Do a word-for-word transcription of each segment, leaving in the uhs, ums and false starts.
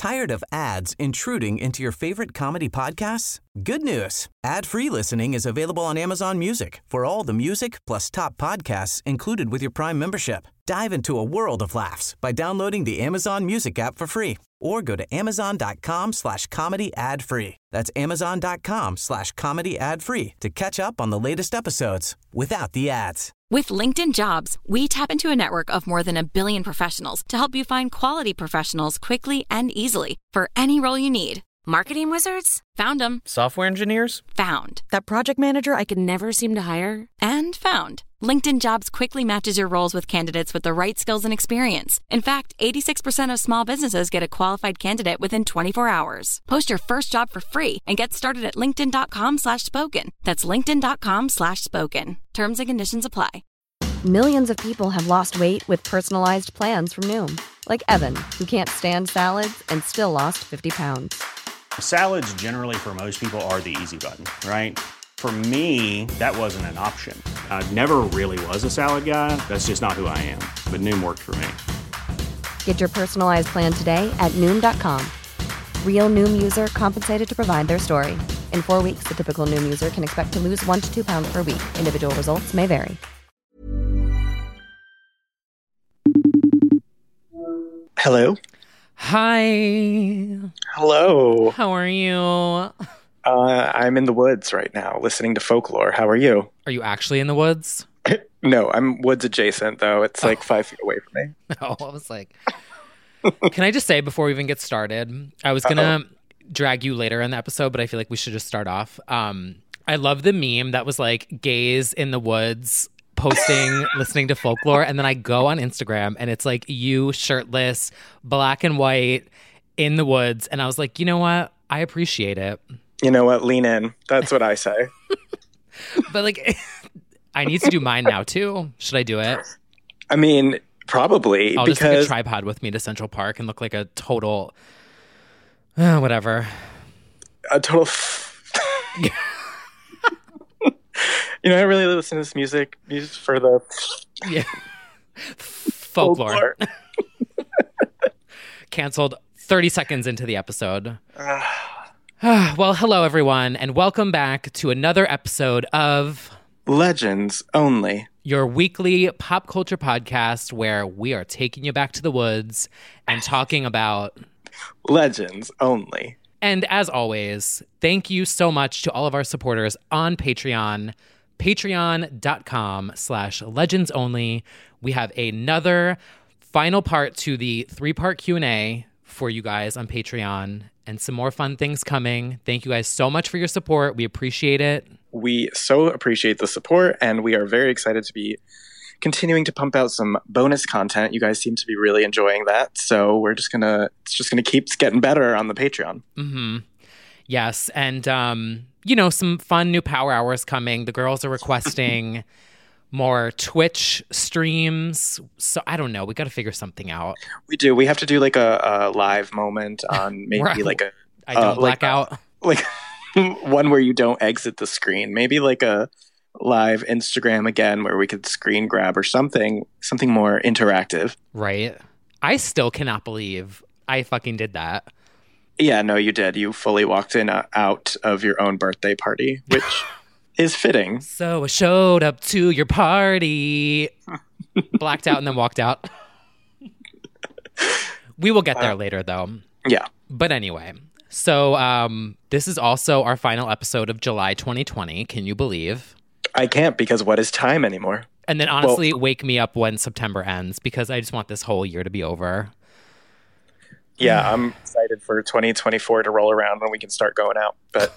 Tired of ads intruding into your favorite comedy podcasts? Good news. Ad-free listening is available on Amazon Music for all the music plus top podcasts included with your Prime membership. Dive into a world of laughs by downloading the Amazon Music app for free or go to amazon.com slash comedy ad free. That's amazon.com slash comedy ad free to catch up on the latest episodes without the ads. With LinkedIn Jobs, we tap into a network of more than a billion professionals to help you find quality professionals quickly and easily for any role you need. Marketing wizards? Found them. Software engineers? Found. That project manager I could never seem to hire? And found. LinkedIn Jobs quickly matches your roles with candidates with the right skills and experience. In fact, eighty-six percent of small businesses get a qualified candidate within twenty-four hours. Post your first job for free and get started at linkedin.com slash spoken. That's linkedin.com slash spoken. Terms and conditions apply. Millions of people have lost weight with personalized plans from Noom. Like Evan, who can't stand salads and still lost fifty pounds. Salads generally for most people are the easy button, right? For me, that wasn't an option. I never really was a salad guy. That's just not who I am. But Noom worked for me. Get your personalized plan today at Noom dot com. Real Noom user compensated to provide their story. In four weeks, the typical Noom user can expect to lose one to two pounds per week. Individual results may vary. Hello. Hi. Hello. How are you? Uh, I'm in the woods right now listening to folklore. How are you? Are you actually in the woods? No, I'm woods adjacent, though. It's like oh. five feet away from me. No, I was like... Can I just say before we even get started, I was going to drag you later in the episode, but I feel like we should just start off. Um, I love the meme that was like gays in the woods posting, listening to folklore, and then I go on Instagram and it's like you shirtless, black and white, in the woods, and I was like, you know what? I appreciate it. You know what? Lean in. That's what I say. But like, I need to do mine now too. Should I do it? I mean, probably. I'll because... just take a tripod with me to Central Park and look like a total, uh, whatever. A total. F- You know, I really listen to this music, music for the yeah. folklore. folklore. Canceled thirty seconds into the episode. Well, hello, everyone, and welcome back to another episode of Legends Only, your weekly pop culture podcast where we are taking you back to the woods and talking about Legends Only. And as always, thank you so much to all of our supporters on Patreon. Patreon.com slash legends only. We have another final part to the three-part Q and A for you guys on Patreon and some more fun things coming. Thank you guys so much for your support. We appreciate it. We so appreciate the support, and we are very excited to be continuing to pump out some bonus content. You guys seem to be really enjoying that, so we're just gonna it's just gonna keep getting better on the Patreon. Mm-hmm. Yes, and um you know, some fun new power hours coming. The girls are requesting more Twitch streams. So I don't know. We got to figure something out. We do. We have to do like a, a live moment on maybe like a... I don't uh, black like out. A, like one where you don't exit the screen. Maybe like a live Instagram again where we could screen grab or something, something more interactive. Right. I still cannot believe I fucking did that. Yeah, no, you did. You fully walked in uh, out of your own birthday party, which is fitting. So I showed up to your party, blacked out, and then walked out. We will get there uh, later, though. Yeah. But anyway, so um, this is also our final episode of July twenty twenty. Can you believe? I can't, because what is time anymore? And then honestly, well, wake me up when September ends, because I just want this whole year to be over. Yeah, I'm excited for twenty twenty-four to roll around when we can start going out. But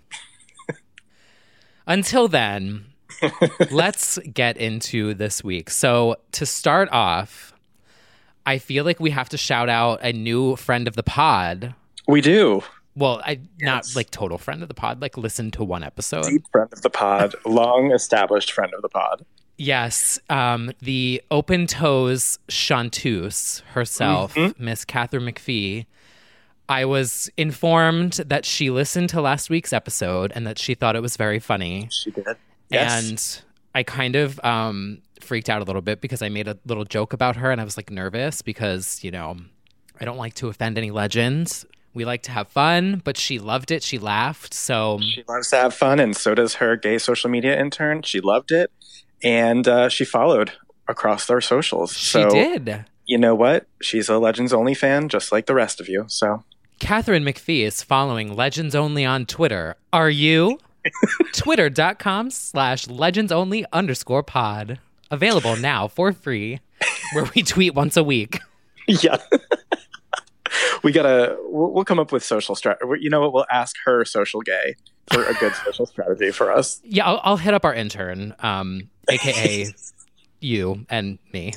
until then, let's get into this week. So to start off, I feel like we have to shout out a new friend of the pod. We do. Well, I yes. not like total friend of the pod, like listen to one episode. Deep friend of the pod, long established friend of the pod. Yes, um, the open toes chanteuse herself, mm-hmm. Miss Catherine McPhee. I was informed that she listened to last week's episode and that she thought it was very funny. She did. Yes. And I kind of um, freaked out a little bit because I made a little joke about her and I was like nervous because, you know, I don't like to offend any legends. We like to have fun, but she loved it. She laughed. So she loves to have fun, and so does her gay social media intern. She loved it, and uh, she followed across their socials. She so, did. You know what? She's a Legends Only fan, just like the rest of you. So Catherine McPhee is following Legends Only on Twitter. Are you? Twitter.com slash Legends Only underscore pod. Available now for free, where we tweet once a week. Yeah. We gotta, we'll, we'll come up with social strategy. You know what? We'll ask her social gay for a good social strategy for us. Yeah, I'll, I'll hit up our intern, um, A K A you and me.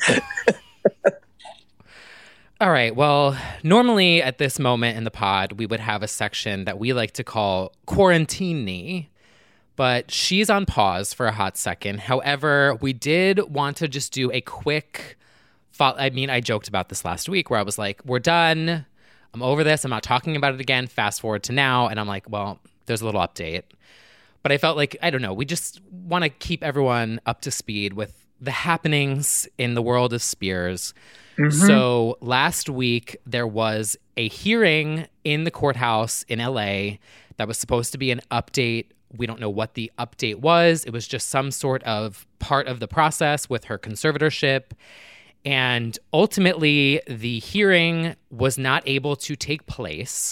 All right. Well, normally at this moment in the pod, we would have a section that we like to call Quarantine-y, but she's on pause for a hot second. However, we did want to just do a quick, fo- I mean, I joked about this last week where I was like, we're done. I'm over this. I'm not talking about it again. Fast forward to now. And I'm like, well, there's a little update. But I felt like, I don't know, we just want to keep everyone up to speed with the happenings in the world of Spears. Mm-hmm. So last week, there was a hearing in the courthouse in L A that was supposed to be an update. We don't know what the update was. It was just some sort of part of the process with her conservatorship. And ultimately, the hearing was not able to take place.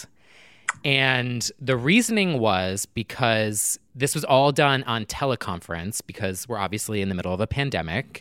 And the reasoning was because this was all done on teleconference because we're obviously in the middle of a pandemic.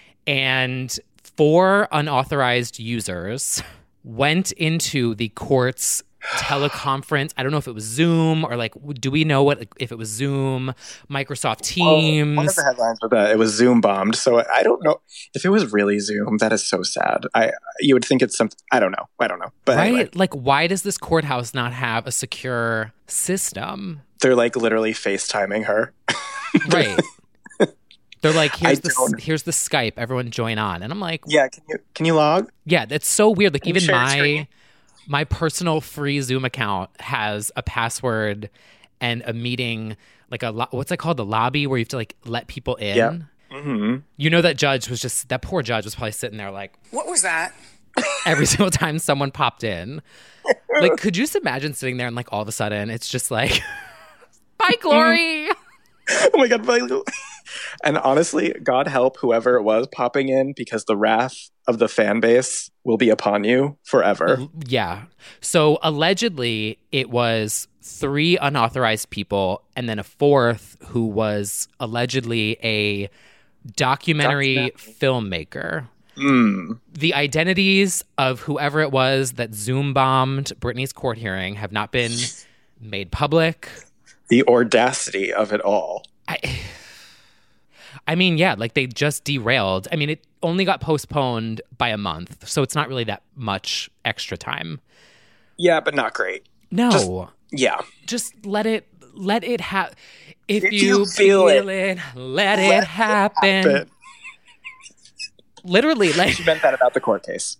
And four unauthorized users went into the court's teleconference. I don't know if it was Zoom or like, do we know what, if it was Zoom, Microsoft Teams? Well, one of the headlines was that it was Zoom bombed. So I don't know if it was really Zoom. That is so sad. I you would think it's something. I don't know. I don't know. But right? Anyway. Like, why does this courthouse not have a secure system? They're like literally FaceTiming her. Right. They're like, here's I the don't- here's the Skype. Everyone join on. And I'm like, Yeah. Can you can you log? yeah, that's so weird. Like, Can you even share my screen? my personal free Zoom account has a password and a meeting, like a lo- what's it called, the lobby where you have to like let people in. Yeah. Mm-hmm. You know, that judge was just that poor judge was probably sitting there like, What was that? every single time someone popped in. Like, could you just imagine sitting there and like all of a sudden it's just like, bye, Glory. Oh my God. But I- And honestly, God help whoever it was popping in, because the wrath of the fan base will be upon you forever. Yeah. So allegedly, it was three unauthorized people and then a fourth who was allegedly a documentary, Documentary. filmmaker. Mm. The identities of whoever it was that Zoom bombed Britney's court hearing have not been made public. The audacity of it all. I, I mean, yeah, like they just derailed. I mean, it only got postponed by a month, so it's not really that much extra time. Yeah, but not great. No. Just- Yeah. Just let it let it happen. If, If you, you feel feel it, it, let, let it it happen. happen. Literally, like, She meant that about the court case.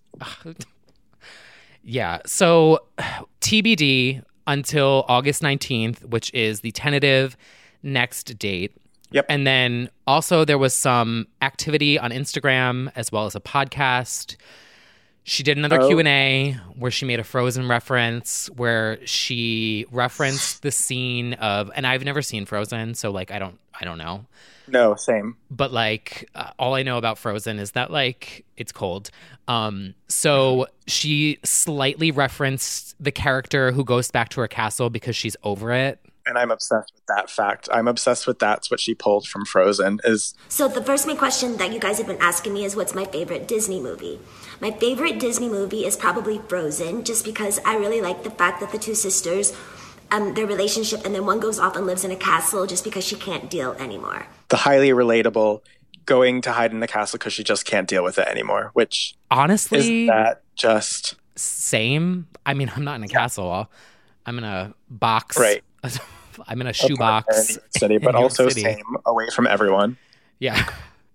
yeah. So T B D until August nineteenth, which is the tentative next date. Yep. And then also there was some activity on Instagram as well as a podcast. She did another Oh. Q and A where she made a Frozen reference, where she referenced the scene of, and I've never seen Frozen, so like I don't, I don't know, No, same. but like uh, all I know about Frozen is that like it's cold. Um, so she slightly referenced the character who goes back to her castle because she's over it. And I'm obsessed with that fact. I'm obsessed with that's what she pulled from Frozen is So the first main question that you guys have been asking me is what's my favorite Disney movie? My favorite Disney movie is probably Frozen, just because I really like the fact that the two sisters, um, their relationship, and then one goes off and lives in a castle just because she can't deal anymore. the highly relatable going to hide in the castle because she just can't deal with it anymore, which Honestly, is that just same. I mean, I'm not in a castle. I'm in a box. Right. I'm in a a shoebox. partner in New York City, in but New York also City. same away from everyone. Yeah.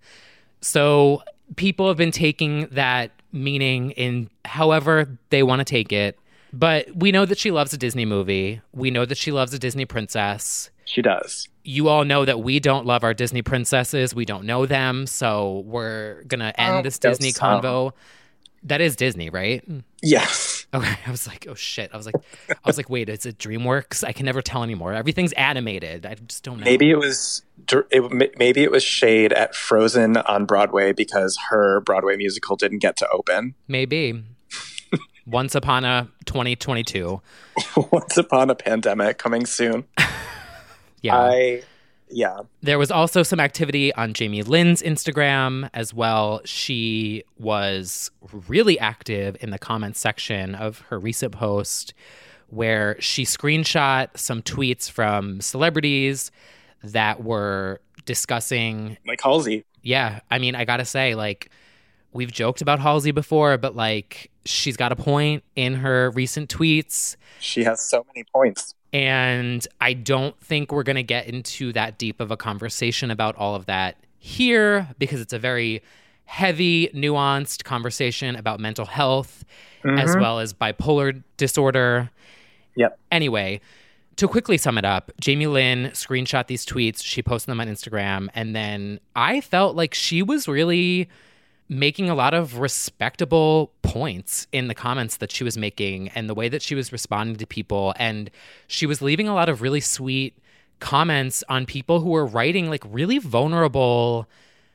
So people have been taking that meaning in however they want to take it. But we know that she loves a Disney movie. We know that she loves a Disney princess. She does. You all know that we don't love our Disney princesses. We don't know them. So we're going to end Oh, this no, Disney some. convo. That is Disney, right? Yes. Okay, I was like, oh shit. I was like, I was like, wait, is it DreamWorks? I can never tell anymore. Everything's animated. I just don't know. Maybe it was it, maybe it was shade at Frozen on Broadway because her Broadway musical didn't get to open. Maybe. Once upon a twenty twenty-two. Once upon a pandemic coming soon. Yeah. I Yeah. There was also some activity on Jamie Lynn's Instagram as well. She was really active in the comments section of her recent post where she screenshot some tweets from celebrities that were discussing... Like Halsey. Yeah. I mean, I gotta say, like, we've joked about Halsey before, but, like, she's got a point in her recent tweets. She has so many points. And I don't think we're going to get into that deep of a conversation about all of that here because it's a very heavy, nuanced conversation about mental health mm-hmm. as well as bipolar disorder. Yep. Anyway, to quickly sum it up, Jamie Lynn screenshot these tweets. She posted them on Instagram. And then I felt like she was really making a lot of respectable points in the comments that she was making and the way that she was responding to people. And she was leaving a lot of really sweet comments on people who were writing like really vulnerable,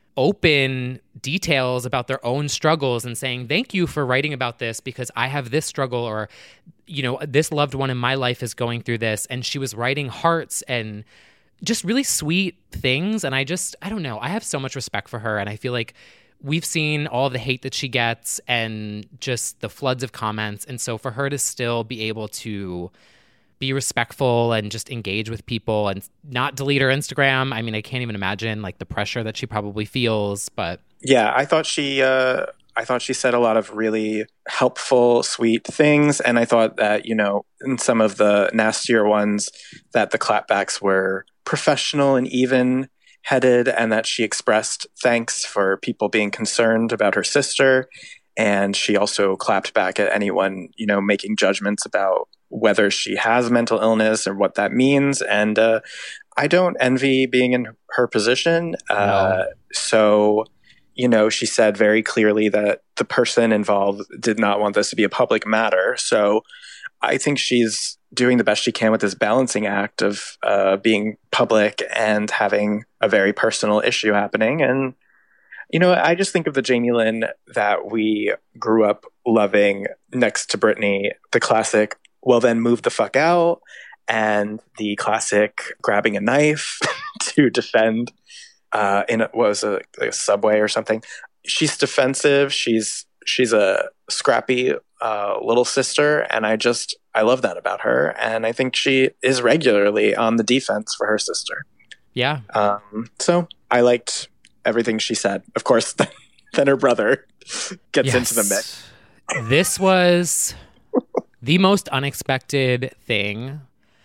open details about their own struggles and saying, thank you for writing about this because I have this struggle, or, you know, this loved one in my life is going through this. And she was writing hearts and just really sweet things. And I just, I don't know, I have so much respect for her. And I feel like we've seen all the hate that she gets and just the floods of comments. And so for her to still be able to be respectful and just engage with people and not delete her Instagram, I mean, I can't even imagine like the pressure that she probably feels. But yeah, I thought she, uh, I thought she said a lot of really helpful, sweet things. And I thought that, you know, in some of the nastier ones that the clapbacks were professional and even headed, and that she expressed thanks for people being concerned about her sister. And she also clapped back at anyone, you know, making judgments about whether she has mental illness or what that means. And uh, I don't envy being in her position. No. Uh, so, you know, she said very clearly that the person involved did not want this to be a public matter. So I think she's doing the best she can with this balancing act of uh, being public and having a very personal issue happening. And, you know, I just think of the Jamie Lynn that we grew up loving next to Britney, the classic, well, then move the fuck out, and the classic grabbing a knife to defend uh, in a, what was it, like a subway or something. She's defensive. She's she's a scrappy uh, little sister, and I just I love that about her. And I think she is regularly on the defense for her sister. Yeah. Um, so I liked everything she said. Of course, then her brother gets yes. into the mix. This was the most unexpected thing.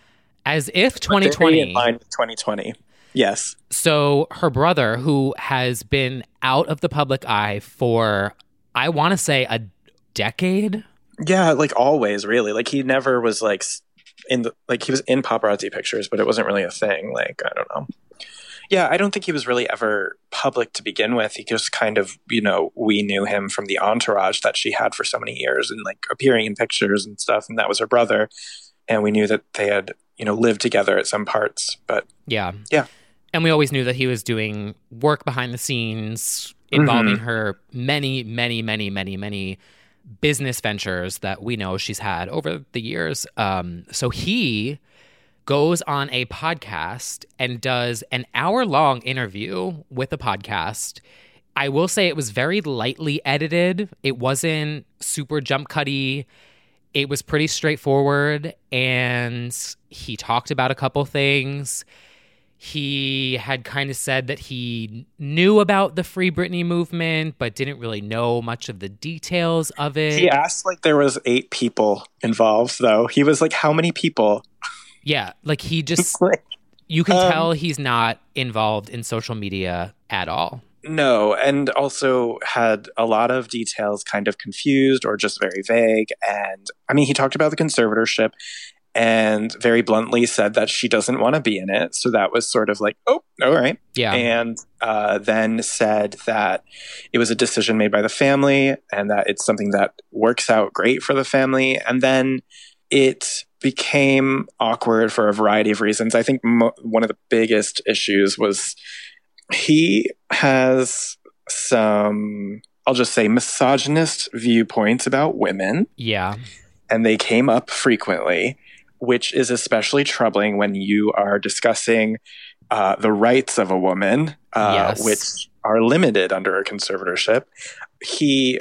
As if twenty twenty... in line with twenty twenty. Yes. So her brother, who has been out of the public eye for, I want to say, a decade? Yeah, like always, really. Like he never was like in the, like he was in paparazzi pictures, but it wasn't really a thing. Like, I don't know. Yeah, I don't think he was really ever public to begin with. He just kind of, you know, we knew him from the entourage that she had for so many years and like appearing in pictures and stuff. And that was her brother. And we knew that they had, you know, lived together at some parts. But yeah. Yeah. And we always knew that he was doing work behind the scenes involving mm-hmm. her many, many, many, many, many business ventures that we know she's had over the years. Um, so he goes on a podcast and does an hour-long interview with a podcast. I will say it was very lightly edited. It wasn't super jump cutty. It was pretty straightforward, and he talked about a couple things. He had kind of said that he knew about the Free Britney movement, but didn't really know much of the details of it. He asked like there was eight people involved, though. He was like, how many people? Yeah, like he just, you can um, tell he's not involved in social media at all. No, and also had a lot of details kind of confused or just very vague. And I mean, he talked about the conservatorship, and very bluntly said that she doesn't want to be in it. So that was sort of like, oh, all right. Yeah. And uh, then said that it was a decision made by the family and that it's something that works out great for the family. And then it became awkward for a variety of reasons. I think mo- one of the biggest issues was he has some, I'll just say, misogynist viewpoints about women. Yeah. And they came up frequently, which is especially troubling when you are discussing uh, the rights of a woman, uh, yes. which are limited under a conservatorship. He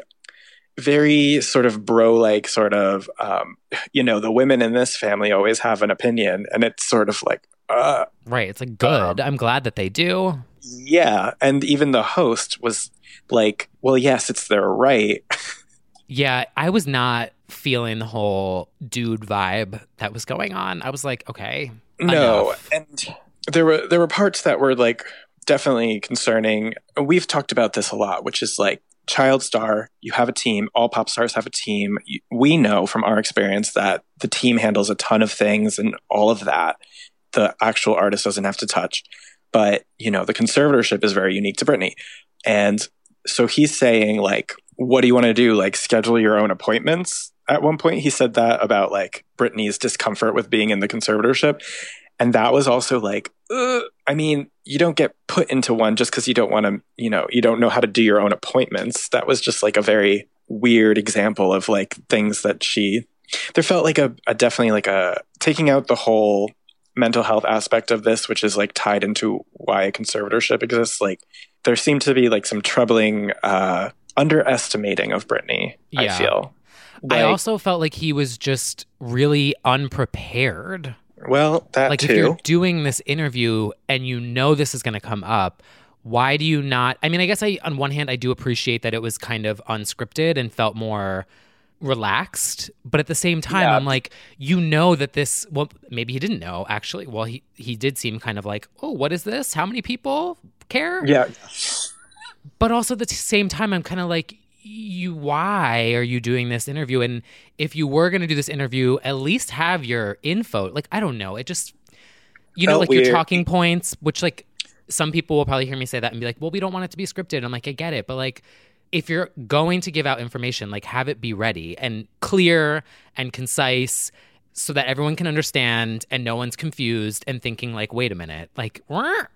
very sort of bro-like sort of, um, you know, the women in this family always have an opinion. And it's sort of like, uh, right. It's like, good. Um, I'm glad that they do. Yeah. And even the host was like, well, yes, it's their right. Yeah. I was not feeling the whole dude vibe that was going on. I was like, okay. No. Enough. And there were, there were parts that were like definitely concerning. We've talked about this a lot, which is like, child star, you have a team, all pop stars have a team. We know from our experience that the team handles a ton of things and all of that the actual artist doesn't have to touch. But, you know, the conservatorship is very unique to Britney. And so he's saying, like, what do you want to do? Like, schedule your own appointments? At one point, he said that about, like, Britney's discomfort with being in the conservatorship. And that was also like, ugh. I mean, you don't get put into one just because you don't want to, you know, you don't know how to do your own appointments. That was just like a very weird example of like things that she, there felt like a, a definitely like a taking out the whole mental health aspect of this, which is like tied into why a conservatorship exists. Like there seemed to be like some troubling uh, underestimating of Britney, yeah. I feel. Like, I also felt like he was just really unprepared. Well, that like too. If you're doing this interview and you know this is going to come up, why do you not? I mean, I guess I, on one hand, I do appreciate that it was kind of unscripted and felt more relaxed. But at the same time, yeah. I'm like, you know that this, well, maybe he didn't know actually. Well, he, he did seem kind of like, oh, what is this? How many people care? Yeah. But also at the same time, I'm kind of like, you, why are you doing this interview? And if you were going to do this interview, at least have your info. Like, I don't know. It just, you know, like weird. Your talking points, which like some people will probably hear me say that and be like, well, we don't want it to be scripted. I'm like, I get it. But like, if you're going to give out information, like have it be ready and clear and concise so that everyone can understand and no one's confused and thinking like, wait a minute, like, Wah.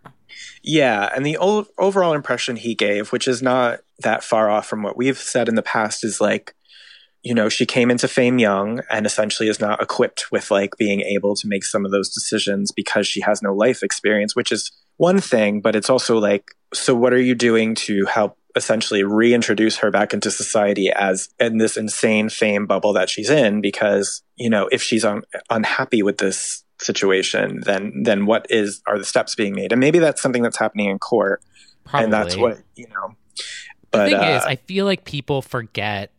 Yeah. And the o- overall impression he gave, which is not that far off from what we've said in the past, is like, you know, she came into fame young and essentially is not equipped with like being able to make some of those decisions because she has no life experience, which is one thing, but it's also like, so what are you doing to help essentially reintroduce her back into society as in this insane fame bubble that she's in? Because, you know, if she's un- unhappy with this situation, then then what is are the steps being made? And maybe that's something that's happening in court. Probably. And that's what, you know. But, the thing uh, is, I feel like people forget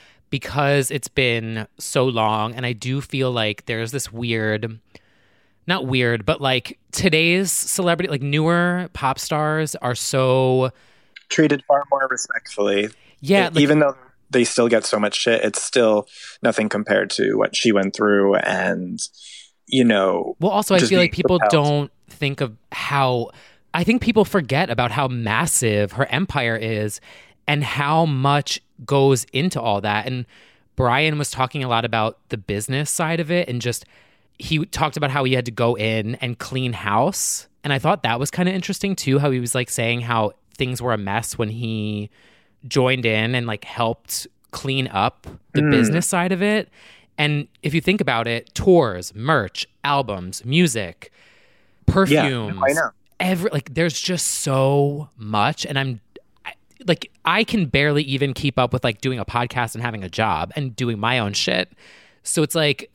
because it's been so long, and I do feel like there's this weird, not weird, but like today's celebrity, like newer pop stars are so treated far more respectfully. Yeah. Like, even though they still get so much shit, it's still nothing compared to what she went through. And, you know. Well, also, I feel like people propelled. don't think of how, I think people forget about how massive her empire is and how much goes into all that. And Brian was talking a lot about the business side of it, and just he talked about how he had to go in and clean house. And I thought that was kind of interesting too, how he was like saying how things were a mess when he joined in and like helped clean up the mm. business side of it. And if you think about it, tours, merch, albums, music, perfumes, yeah, I know. Every, like there's just so much. And I'm I, like, I can barely even keep up with like doing a podcast and having a job and doing my own shit. So it's like,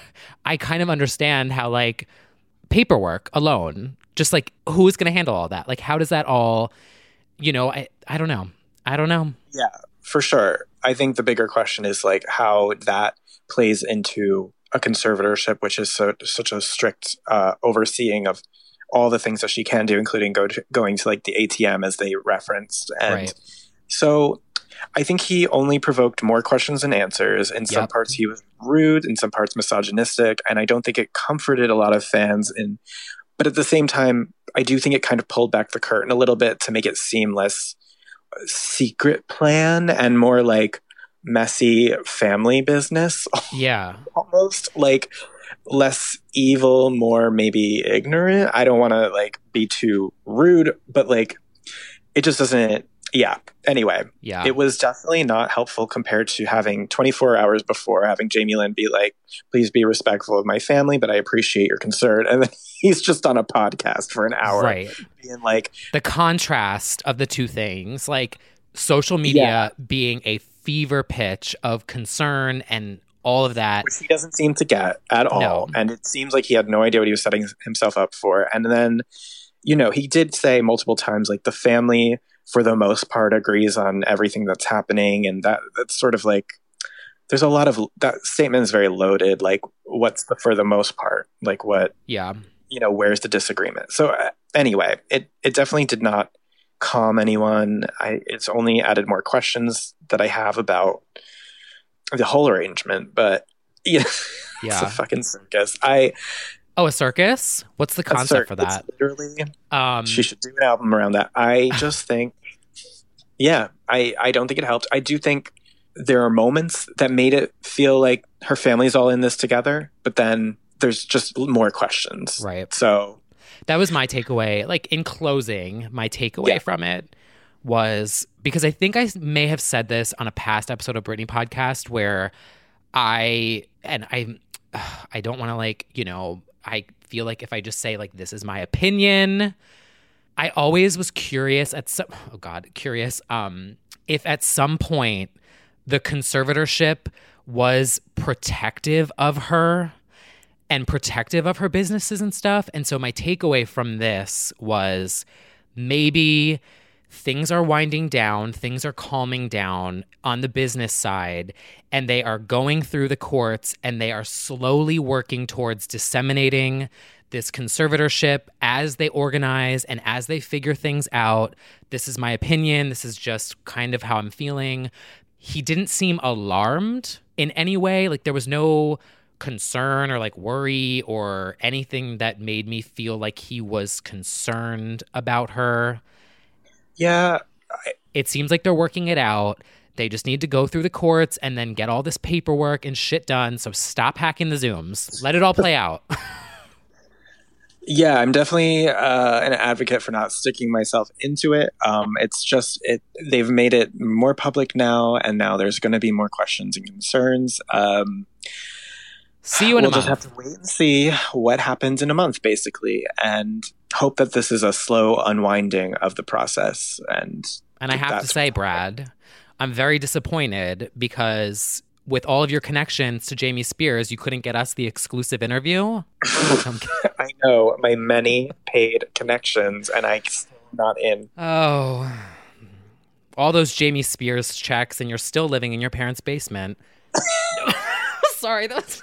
I kind of understand how like paperwork alone, just like who's going to handle all that? Like, how does that all, you know, I, I don't know. I don't know. Yeah, for sure. I think the bigger question is like how that plays into a conservatorship, which is so, such a strict uh, overseeing of all the things that she can do, including go to, going to like the A T M as they referenced. And right. so I think he only provoked more questions than answers. In some Yep. parts, he was rude. In some parts, misogynistic. And I don't think it comforted a lot of fans. In, but at the same time, I do think it kind of pulled back the curtain a little bit to make it seem less secret plan and more like messy family business. Yeah. Almost like less evil, more maybe ignorant. I don't want to like be too rude, but like it just doesn't. Yeah. Anyway, Yeah. it was definitely not helpful compared to having twenty-four hours before having Jamie Lynn be like, please be respectful of my family, but I appreciate your concern. And then he's just on a podcast for an hour. Right. Being like, The contrast of the two things, like social media Yeah. being a fever pitch of concern and all of that. which he doesn't seem to get at all. No. And it seems like he had no idea what he was setting himself up for. And then, you know, he did say multiple times, like, the family, for the most part, agrees on everything that's happening. And that that's sort of like, there's a lot of, that statement is very loaded. Like, what's the for the most part? Like, what, Yeah. you know, where's the disagreement? So uh, anyway, it, it definitely did not calm anyone. I It's only added more questions that I have about the whole arrangement. But, you know, it's Yeah. a fucking circus. I Oh, a circus? What's the a concept cir- for that? it's literally, Um, she should do an album around that. I just think, yeah, I, I don't think it helped. I do think there are moments that made it feel like her family's all in this together, but then there's just more questions. Right. So That was my takeaway. Like in closing, my takeaway Yeah. from it was because I think I may have said this on a past episode of Britney podcast where I and I I don't want to like, you know, I feel like if I just say like this is my opinion, I always was curious at some oh god, curious um if at some point the conservatorship was protective of her and protective of her businesses and stuff. And so my takeaway from this was maybe things are winding down, things are calming down on the business side, and they are going through the courts and they are slowly working towards disseminating this conservatorship as they organize and as they figure things out. This is my opinion. This is just kind of how I'm feeling. He didn't seem alarmed in any way. Like there was no concern or like worry or anything that made me feel like he was concerned about her. yeah, It seems like they're working it out. They just need to go through the courts and then get all this paperwork and shit done. So stop hacking the Zooms. Let it all play out. yeah, I'm definitely uh, an advocate for not sticking myself into it. Um, it's just it. They've made it more public now, and now there's going to be more questions and concerns. Um, See you in we'll a month. just have to wait and see what happens in a month, basically, and hope that this is a slow unwinding of the process. And And I have to that's say, what- Brad, I'm very disappointed because with all of your connections to Jamie Spears, you couldn't get us the exclusive interview. I'm kidding. I know my many paid connections, and I'm still not in. Oh, all those Jamie Spears checks, and you're still living in your parents' basement. Sorry, that's.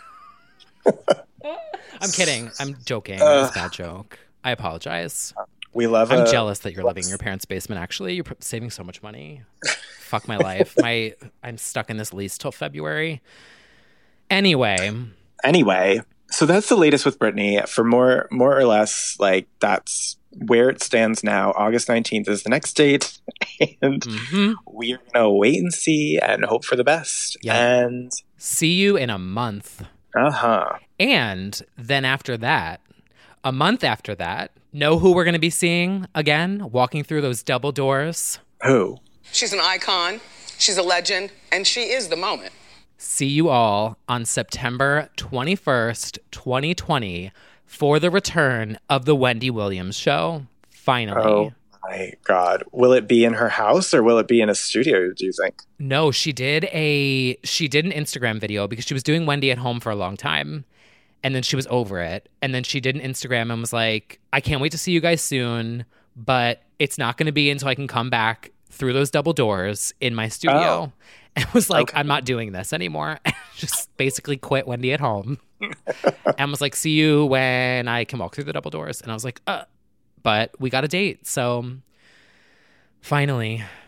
I'm kidding. I'm joking. That was a bad joke. I apologize. We love. I'm a- jealous that you're living in your parents' basement. Actually, you're pr- saving so much money. Fuck my life. My I'm stuck in this lease till February. Anyway, Anyway, so that's the latest with Britney. For more, more or less, like that's where it stands now. August nineteenth is the next date, and mhm. we are gonna wait and see and hope for the best. Yeah. And See you in a month. uh huh. And then after that, a month after that, know who we're going to be seeing again, walking through those double doors? Who? She's an icon, she's a legend, and she is the moment. See you all on September twenty-first, twenty twenty for the return of the Wendy Williams show. Finally. Oh my God! Will it be in her house or will it be in a studio? Do you think? No, she did a she did an Instagram video because she was doing Wendy at home for a long time. And then she was over it. And then she did an Instagram and was like, I can't wait to see you guys soon, but it's not going to be until I can come back through those double doors in my studio. Oh. And was like, Okay. I'm not doing this anymore. Just basically quit Wendy at home. And was like, see you when I can walk through the double doors. And I was like, uh, but we got a date. So finally.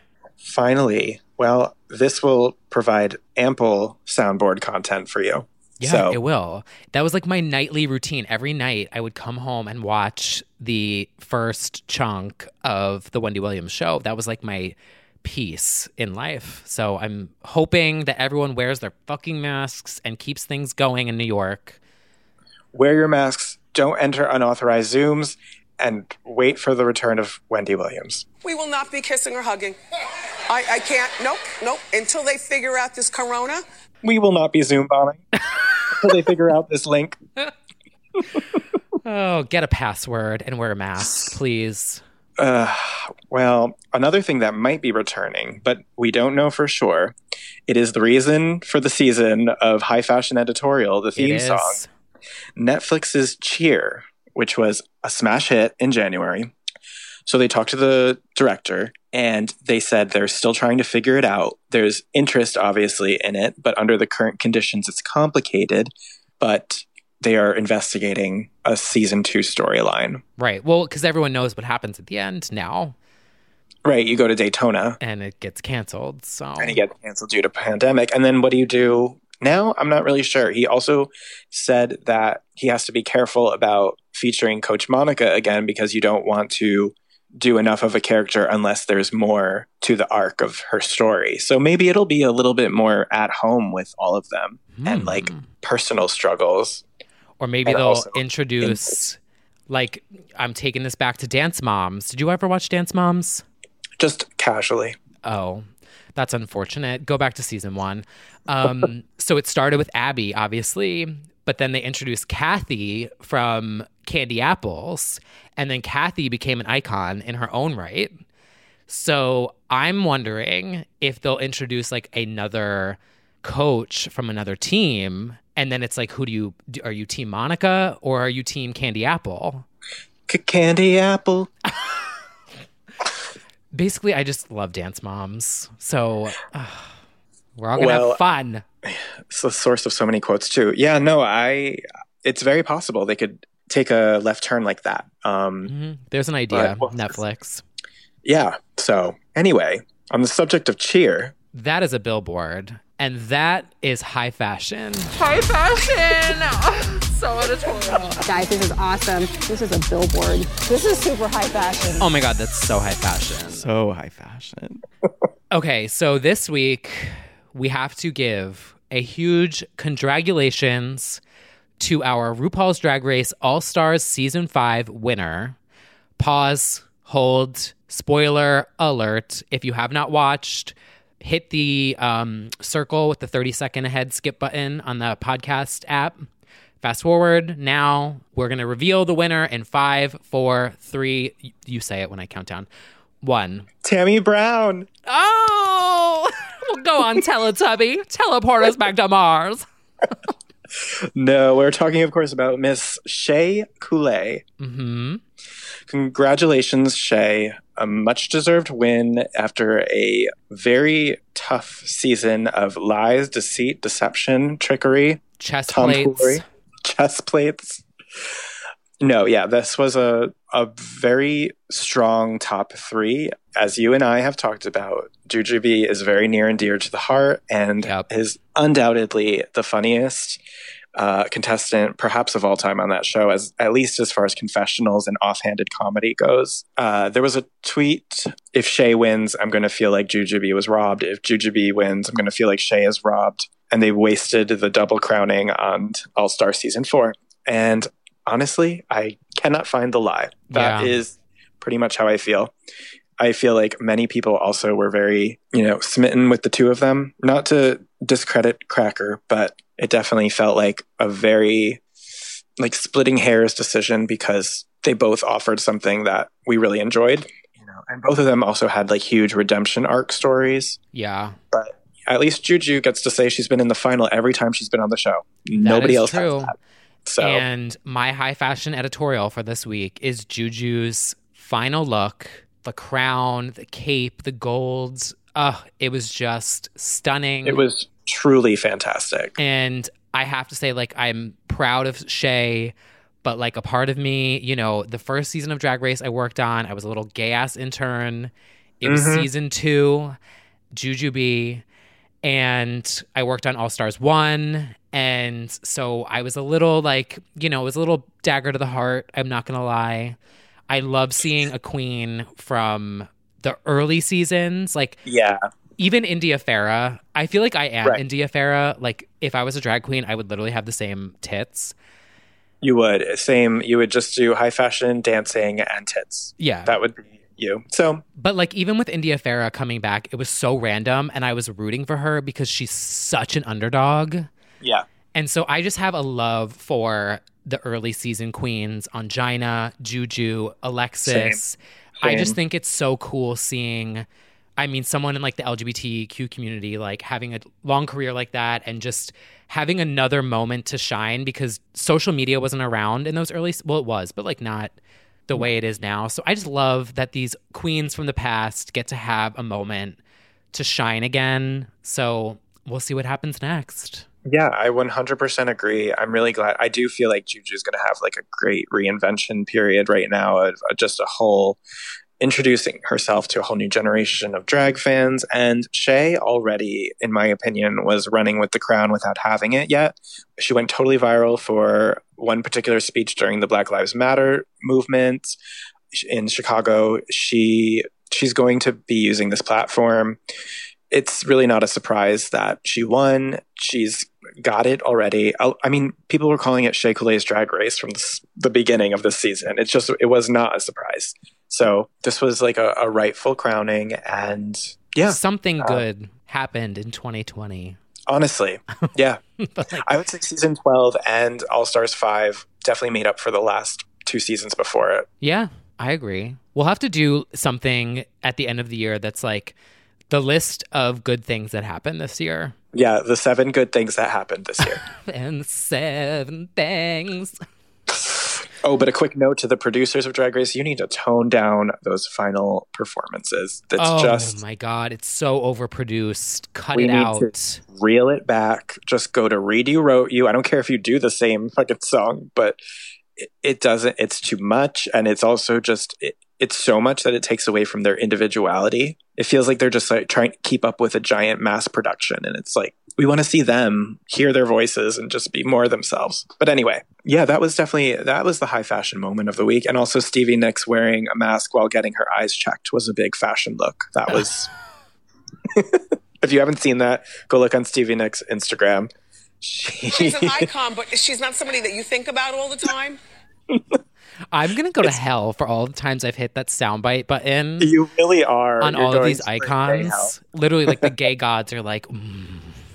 Finally. Well, this will provide ample soundboard content for you. Yeah, so. It will. That was like my nightly routine. Every night I would come home and watch the first chunk of the Wendy Williams show. That was like my piece in life. So I'm hoping that everyone wears their fucking masks and keeps things going in New York. Wear your masks, don't enter unauthorized Zooms, and wait for the return of Wendy Williams. We will not be kissing or hugging. I, I can't. Nope, nope. Until they figure out this corona. We will not be Zoom bombing until they figure out this link. Oh, get a password and wear a mask, please. Uh, well, another thing that might be returning, but we don't know for sure, it is the reason for the season of High Fashion Editorial, the theme song. Netflix's Cheer, which was a smash hit in January. So they talked to the director and they said they're still trying to figure it out. There's interest, obviously, in it, but under the current conditions, it's complicated. But they are investigating a season two storyline. Right. Well, because everyone knows what happens at the end now. Right. You go to Daytona. And it gets canceled. So And it gets canceled due to pandemic. And then what do you do now? I'm not really sure. He also said that he has to be careful about featuring Coach Monica again because you don't want to do enough of a character unless there's more to the arc of her story. So maybe it'll be a little bit more at home with all of them mm. and like personal struggles. Or maybe and they'll introduce, in- like, I'm taking this back to Dance Moms. Did you ever watch Dance Moms? Just casually. Oh, that's unfortunate. Go back to season one. Um, so it started with Abby, obviously, but then they introduced Kathy from Candy Apples, and then Kathy became an icon in her own right. So I'm wondering if they'll introduce like another coach from another team, and then it's like, who do you, are you Team Monica or are you Team Candy Apple? Candy Apple. Basically, I just love Dance Moms. So uh, we're all going to well, have fun. It's the source of so many quotes too. Yeah, no, I, it's very possible they could take a left turn like that. Um, mm-hmm. There's an idea, but, well, Netflix. Yeah. So anyway, on the subject of Cheer. That is a billboard. And that is high fashion. High fashion! Oh, so editorial. Guys, this is awesome. This is a billboard. This is super high fashion. Oh my God, that's so high fashion. So high fashion. Okay, so this week we have to give a huge congratulations to our RuPaul's Drag Race All-Stars Season five winner. Pause, hold, spoiler alert. If you have not watched, hit the um, circle with the thirty second ahead skip button on the podcast app. Fast forward. Now we're going to reveal the winner in five, four, three. You say it when I count down. One. Tammy Brown. Oh! Well, go on, Teletubby. Teleport us back to Mars. No, we're talking, of course, about Miss Shea Coulee. Mm-hmm. Congratulations, Shea. A much-deserved win after a very tough season of lies, deceit, deception, trickery, chest plates. Chest plates. No, yeah, this was a, a very strong top three. As you and I have talked about, Jujubee is very near and dear to the heart and yep. is undoubtedly the funniest uh, contestant, perhaps of all time on that show, as at least as far as confessionals and offhanded comedy goes. Uh, there was a tweet, if Shea wins, I'm going to feel like Jujubee was robbed. If Jujubee wins, I'm going to feel like Shea is robbed. And they wasted the double crowning on All-Star Season four. And honestly, I cannot find the lie. That yeah. is pretty much how I feel. I feel like many people also were very, you know, smitten with the two of them. Not to discredit Cracker, but it definitely felt like a very, like, splitting hairs decision because they both offered something that we really enjoyed. You know, and both of them also had, like, huge redemption arc stories. Yeah. But at least Juju gets to say she's been in the final every time she's been on the show. That Nobody else true. has that. So. And my high fashion editorial for this week is Juju's final look. The crown, the cape, the golds. Uh, it was just stunning. It was truly fantastic. And I have to say, like, I'm proud of Shea, but like a part of me, you know, the first season of Drag Race I worked on, I was a little gay-ass intern. It was Mhm. season two, Jujubee, and I worked on All Stars one. And so I was a little like, you know, it was a little dagger to the heart. I'm not going to lie. I love seeing a queen from the early seasons. Like, Yeah. even India Farah, I feel like I am Right. India Farah. Like, if I was a drag queen, I would literally have the same tits. You would. Same. You would just do high fashion, dancing, and tits. Yeah. That would be you. So, But like, even with India Farah coming back, it was so random, and I was rooting for her because she's such an underdog. yeah. And so I just have a love for the early season queens, Ongina, Juju, Alexis. Same. I just Same. think it's so cool seeing, I mean, someone in like the L G B T Q community, like having a long career like that and just having another moment to shine, because social media wasn't around in those early, well, it was, but like not the way it is now. So I just love that these queens from the past get to have a moment to shine again. So we'll see what happens next. Yeah, I one hundred percent agree. I'm really glad. I do feel like Juju's going to have like a great reinvention period right now of of just a whole introducing herself to a whole new generation of drag fans. And Shay already, in my opinion, was running with the crown without having it yet. She went totally viral for one particular speech during the Black Lives Matter movement in Chicago. She she's going to be using this platform. It's really not a surprise that she won. She's got it already. I, I mean, people were calling it Shea Couleé's Drag Race from the, the beginning of this season. It's just, it was not a surprise. So this was like a, a rightful crowning, and yeah. Something uh, good happened in twenty twenty. Honestly, yeah. But like, I would say season twelve and All Stars five definitely made up for the last two seasons before it. yeah, I agree. We'll have to do something at the end of the year that's like the list of good things that happened this year. Yeah, the seven good things that happened this year. And seven things. Oh, but a quick note to the producers of Drag Race, you need to tone down those final performances. That's oh just my God, it's so overproduced. Cut we it need out. to reel it back. Just go to Read You Wrote You. I don't care if you do the same fucking song, but it, it doesn't, it's too much. And it's also just, it, it's so much that it takes away from their individuality. It feels like they're just like trying to keep up with a giant mass production. And it's like, we want to see them hear their voices and just be more themselves. But anyway, yeah, that was definitely, that was the high fashion moment of the week. And also Stevie Nicks wearing a mask while getting her eyes checked was a big fashion look. That was, if you haven't seen that, go look on Stevie Nicks' Instagram. She... She's an icon, but she's not somebody that you think about all the time. I'm going to go to hell for all the times I've hit that soundbite button. You really are. On You're all of going these straight to hell. icons. Literally, like the gay gods are like, mm,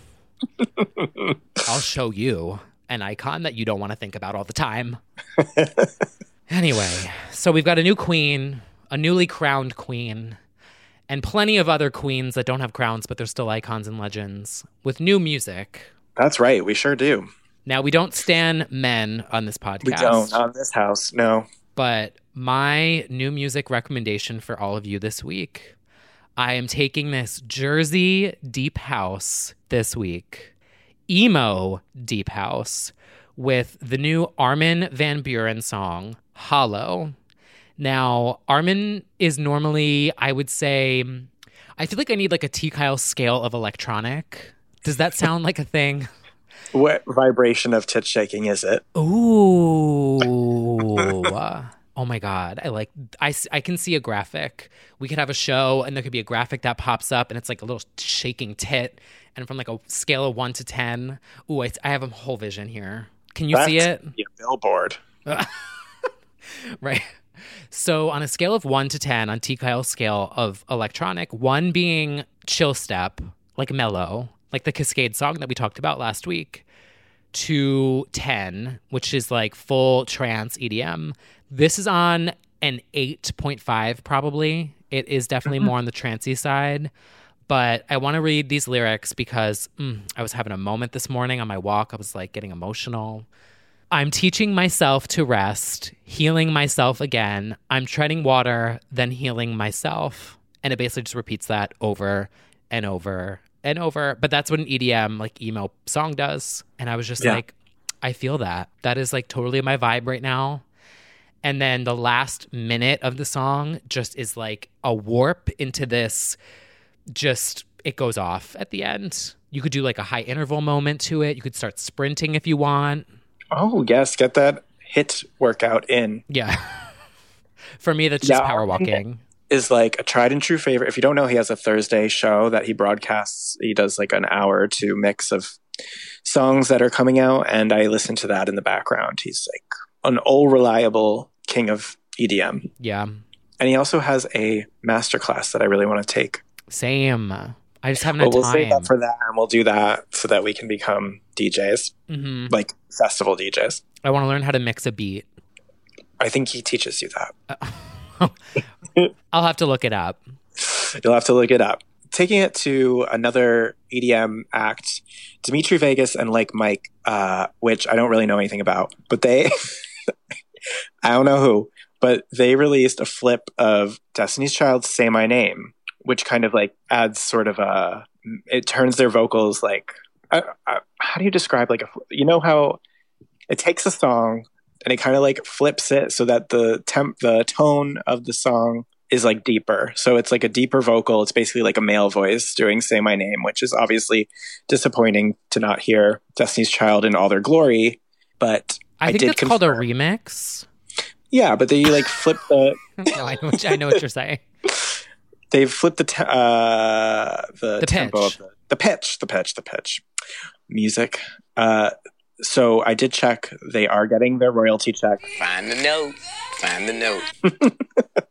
I'll show you an icon that you don't want to think about all the time. Anyway, so we've got a new queen, a newly crowned queen, and plenty of other queens that don't have crowns, but they're still icons and legends with new music. That's right. We sure do. Now, we don't stan men on this podcast. We don't on this house. No. But my new music recommendation for all of you this week, I am taking this Jersey deep house this week, emo deep house, with the new Armin van Buuren song, Hollow. Now, Armin is normally, I would say, I feel like I need like a T. Kyle scale of electronic. Does that sound like a thing? What vibration of tit shaking is it? Ooh. Uh, oh my God. I like, I, I can see a graphic. We could have a show and there could be a graphic that pops up and it's like a little shaking tit. And from like a scale of one to ten, ooh, I, I have a whole vision here. Can you That's see it? A billboard. Right. So on a scale of one to ten, on T. Kyle's scale of electronic, one being chill step, like mellow, like the Cascade song that we talked about last week, to ten, which is like full trance E D M. This is on an eight point five probably. It is definitely more on the trancey side. But I want to read these lyrics because mm, I was having a moment this morning on my walk. I was like getting emotional. I'm teaching myself to rest, healing myself again. I'm treading water, then healing myself. And it basically just repeats that over and over and over. But that's what an E D M, like emo song does. And I was just Yeah. like, I feel that. That is like totally my vibe right now. And then the last minute of the song just is like a warp into this, just, it goes off at the end. You could do like a high interval moment to it. You could start sprinting if you want. Oh, yes. Get that HIIT workout in. Yeah. For me, that's just Yeah, power walking. Is like a tried and true favorite. If you don't know, he has a Thursday show that he broadcasts. He does like an hour or two mix of songs that are coming out, and I listen to that in the background. He's like an old reliable king of E D M. Yeah. And he also has a masterclass that I really want to take. Same. I just haven't Well, had we'll time. save that for that, and we'll do that so that we can become D Js, Mm-hmm. like festival D Js. I want to learn how to mix a beat. I think he teaches you that. I'll have to look it up. You'll have to look it up. Taking it to another E D M act, Dimitri Vegas and Like Mike, uh, which I don't really know anything about, but they, I don't know who, but they released a flip of Destiny's Child's Say My Name, which kind of like adds sort of a, it turns their vocals like, I, I, how do you describe like a, you know how it takes a song and it kind of like flips it so that the temp, the tone of the song is like deeper. So it's like a deeper vocal. It's basically like a male voice doing Say My Name, which is obviously disappointing to not hear Destiny's Child in all their glory. But I, I think did it's confirm. called a remix. Yeah, but they like flip the. No, I know, what, I know what you're saying. They've flipped the te- uh, the, The tempo pitch. of the, the pitch, the pitch, the pitch. Music. Uh, so I did check. They are getting their royalty check. Find the note. Find the note.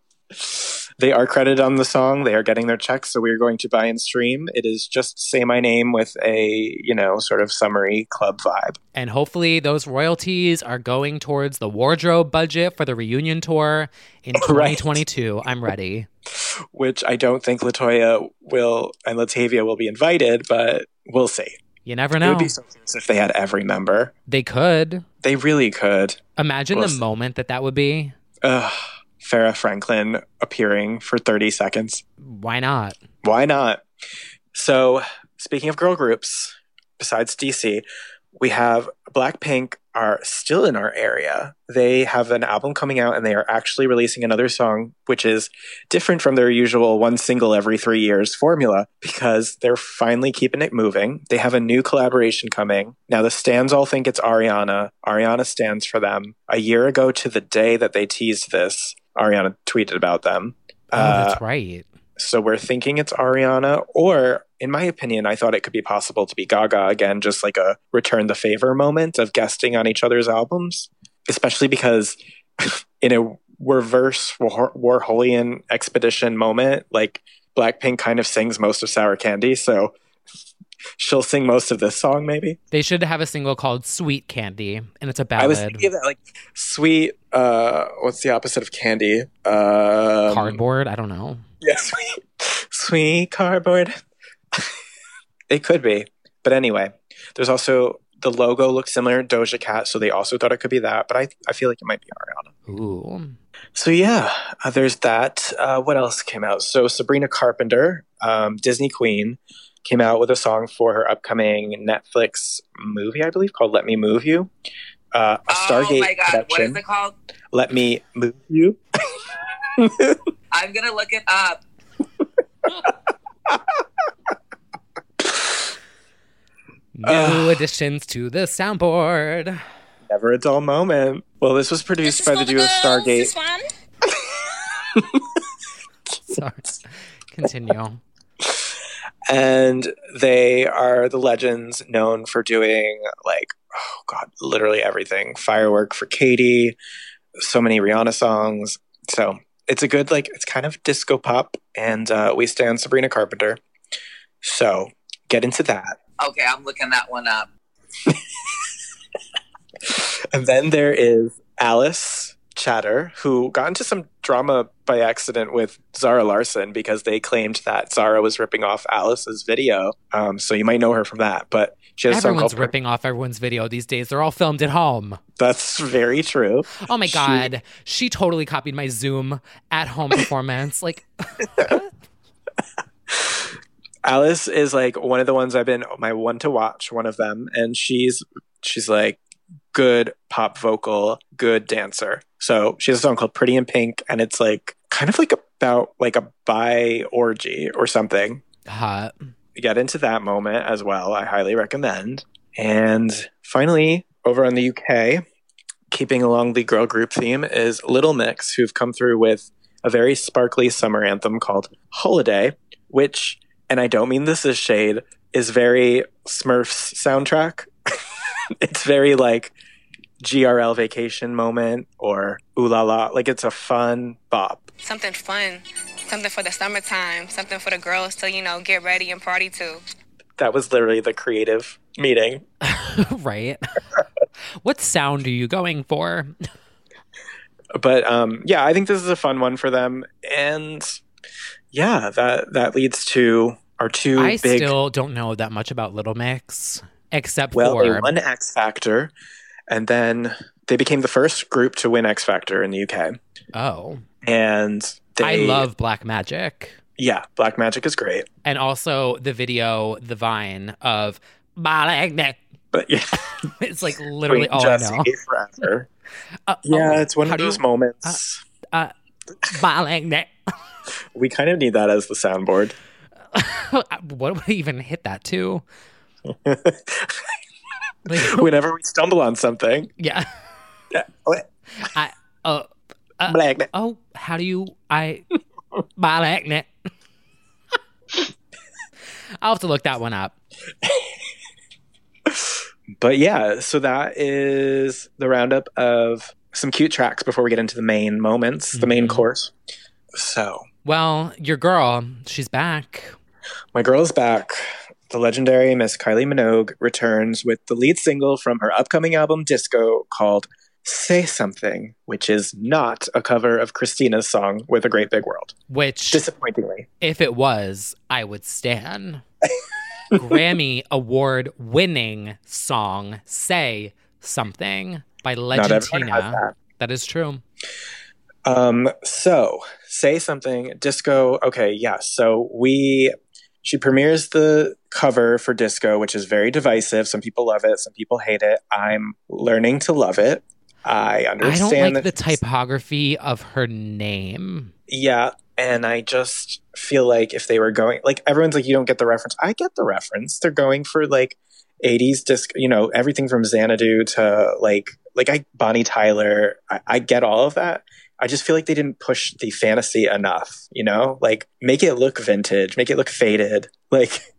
They are credited on the song. They are getting their checks, so we are going to buy and stream. It is just Say My Name with a, you know, sort of summery club vibe. And hopefully those royalties are going towards the wardrobe budget for the reunion tour in twenty twenty-two. I'm ready. Which I don't think LaToya will and Latavia will be invited, but we'll see. You never It know. would be so curious if they had every member. They could. They really could. Imagine We'll the see. moment that that would be. Ugh. Farrah Franklin appearing for thirty seconds. Why not? Why not? So, speaking of girl groups, besides D C, we have Blackpink are still in our area. They have an album coming out and they are actually releasing another song, which is different from their usual one single every three years formula because they're finally keeping it moving. They have a new collaboration coming. Now, the stans all think it's Ariana. Ariana stands for them. A year ago to the day that they teased this, Ariana tweeted about them. Oh, that's Uh, right. So we're thinking it's Ariana, or in my opinion, I thought it could be possible to be Gaga again, just like a return the favor moment of guesting on each other's albums, especially because in a reverse War- Warholian expedition moment, like Blackpink kind of sings most of Sour Candy, so she'll sing most of this song maybe. They should have a single called Sweet Candy, and it's a I was ballad. thinking of that, like sweet, uh, what's the opposite of candy? Um, Cardboard? I don't know. Yeah, sweet, sweet cardboard. It could be. But anyway, there's also the logo looks similar to Doja Cat, so they also thought it could be that. But I, I feel like it might be Ariana. Ooh. So yeah, uh, there's that. Uh, what else came out? So Sabrina Carpenter, um, Disney Queen, came out with a song for her upcoming Netflix movie, I believe, called Let Me Move You. Uh, a Stargate oh my god, production. what is it called? Let Me Move You. I'm gonna look it up. New additions to the soundboard. Never a dull moment. Well, this was produced by the duo Stargate. Sorry. Continue. And they are the legends known for doing, like, oh God, literally everything. Firework for Katie, so many Rihanna songs. So it's a good, like, it's kind of disco pop. And uh, we stand Sabrina Carpenter. So get into that. Okay, I'm looking that one up. And then there is Alice Chatter, who got into some drama by accident with Zara Larson because they claimed that Zara was ripping off Alice's video. Um, so you might know her from that. But she has a song Everyone's called ripping off everyone's video these days. They're all filmed at home. That's very true. Oh my She- God. She totally copied my Zoom at home performance. Like, Alice is like one of the ones I've been my one to watch, one of them, and she's she's like good pop vocal, good dancer. So she has a song called Pretty in Pink, and it's like kind of like about like a bi orgy or something. Hot. You get into that moment as well. I highly recommend. And finally, over on the U K, keeping along the girl group theme is Little Mix, who've come through with a very sparkly summer anthem called Holiday, which, and I don't mean this as shade, is very Smurfs soundtrack. It's very like G R L vacation moment or ooh la la. Like it's a fun bop. Something fun, something for the summertime, something for the girls to, you know, get ready and party to. That was literally the creative meeting. Right. What sound are you going for? But um, yeah, I think this is a fun one for them. And yeah, that, that leads to our two I big... still don't know that much about Little Mix, except well, for... Well, they won X Factor, and then they became the first group to win X Factor in the U K. Oh. And they... I love Black Magic. Yeah, Black Magic is great. And also the video, the Vine of Black Magic. But yeah. It's like literally Queen all Jessie I know. Forever. Uh, yeah, oh, it's one of those you, moments. Uh, uh, we kind of need that as the soundboard. What would I even hit that to? Like, whenever we stumble on something. Yeah. yeah. I, uh, uh, Black. Oh, how do you... I... Black. I'll have to look that one up. But yeah, so that is the roundup of some cute tracks before we get into the main moments, mm-hmm. the main course. So. Well, your girl, she's back. My girl is back. The legendary Miss Kylie Minogue returns with the lead single from her upcoming album Disco called Say Something, which is not a cover of Christina's song With a Great Big World. Which, disappointingly, if it was, I would stan. Grammy Award winning song Say Something by Legendina. That. that is true. Um, so Say Something, Disco. Okay, yeah. So we, she premieres the cover for Disco, which is very divisive. Some people love it. Some people hate it. I'm learning to love it. I understand. I don't like the typography of her name. Yeah. And I just feel like if they were going, like, everyone's like, you don't get the reference. I get the reference. They're going for, like, eighties disc, you know, everything from Xanadu to, like, like I Bonnie Tyler. I, I get all of that. I just feel like they didn't push the fantasy enough, you know? Like, make it look vintage. Make it look faded. Like,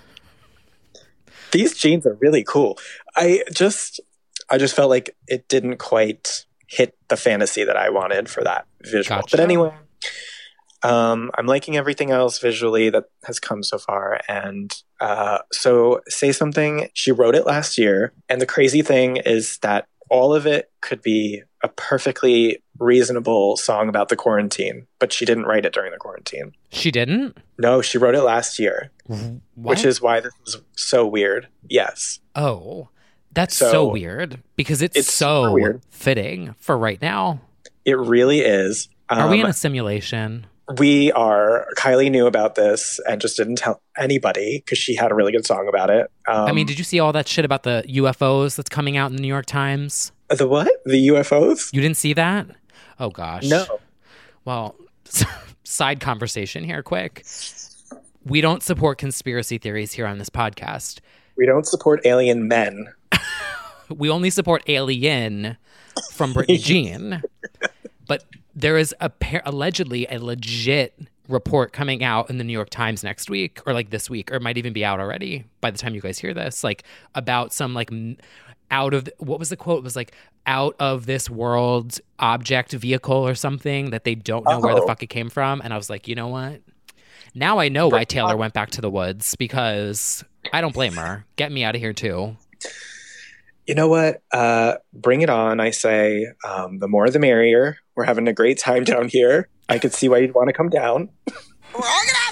these jeans are really cool. I just, I just felt like it didn't quite hit the fantasy that I wanted for that visual. Gotcha. But anyway... Um, I'm liking everything else visually that has come so far. And uh, so Say Something, she wrote it last year. And the crazy thing is that all of it could be a perfectly reasonable song about the quarantine, but she didn't write it during the quarantine. She didn't? No, she wrote it last year, what? Which is why this is so weird. Yes. Oh, that's so, so weird because it's, it's so weird. Fitting for right now. It really is. Um, Are we in a simulation? We are. Kylie knew about this and just didn't tell anybody because she had a really good song about it. Um, I mean, did you see all that shit about the U F Os that's coming out in the New York Times? The what? The U F Os? You didn't see that? Oh, gosh. No. Well, side conversation here, quick. We don't support conspiracy theories here on this podcast. We don't support alien men. We only support Alien from Britney Jean. But there is a par- allegedly a legit report coming out in the New York Times next week, or like this week, or it might even be out already by the time you guys hear this, like about some like m- out of, the, what was the quote? It was like out of this world object vehicle or something that they don't know oh. where the fuck it came from. And I was like, you know what? Now I know why Taylor went back to the woods, because I don't blame her. Get me out of here too. You know what? Uh, bring it on, I say. Um, the more the merrier. We're having a great time down here. I could see why you'd want to come down. We're all gonna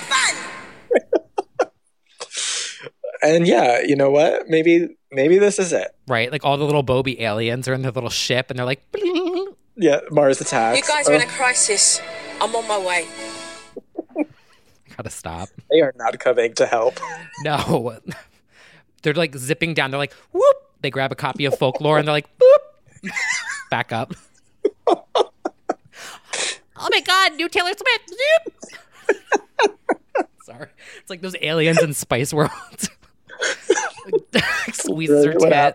have fun! And yeah, you know what? Maybe maybe this is it. Right? Like all the little Bobby aliens are in their little ship and they're like... Bling. Yeah, Mars attacks. You guys are oh. in a crisis. I'm on my way. Gotta stop. They are not coming to help. No. They're like zipping down. They're like, whoop! They grab a copy of Folklore and they're like, boop, back up. Oh my God, new Taylor Swift. Sorry. It's like those aliens in Spice World. Squeezes her tit.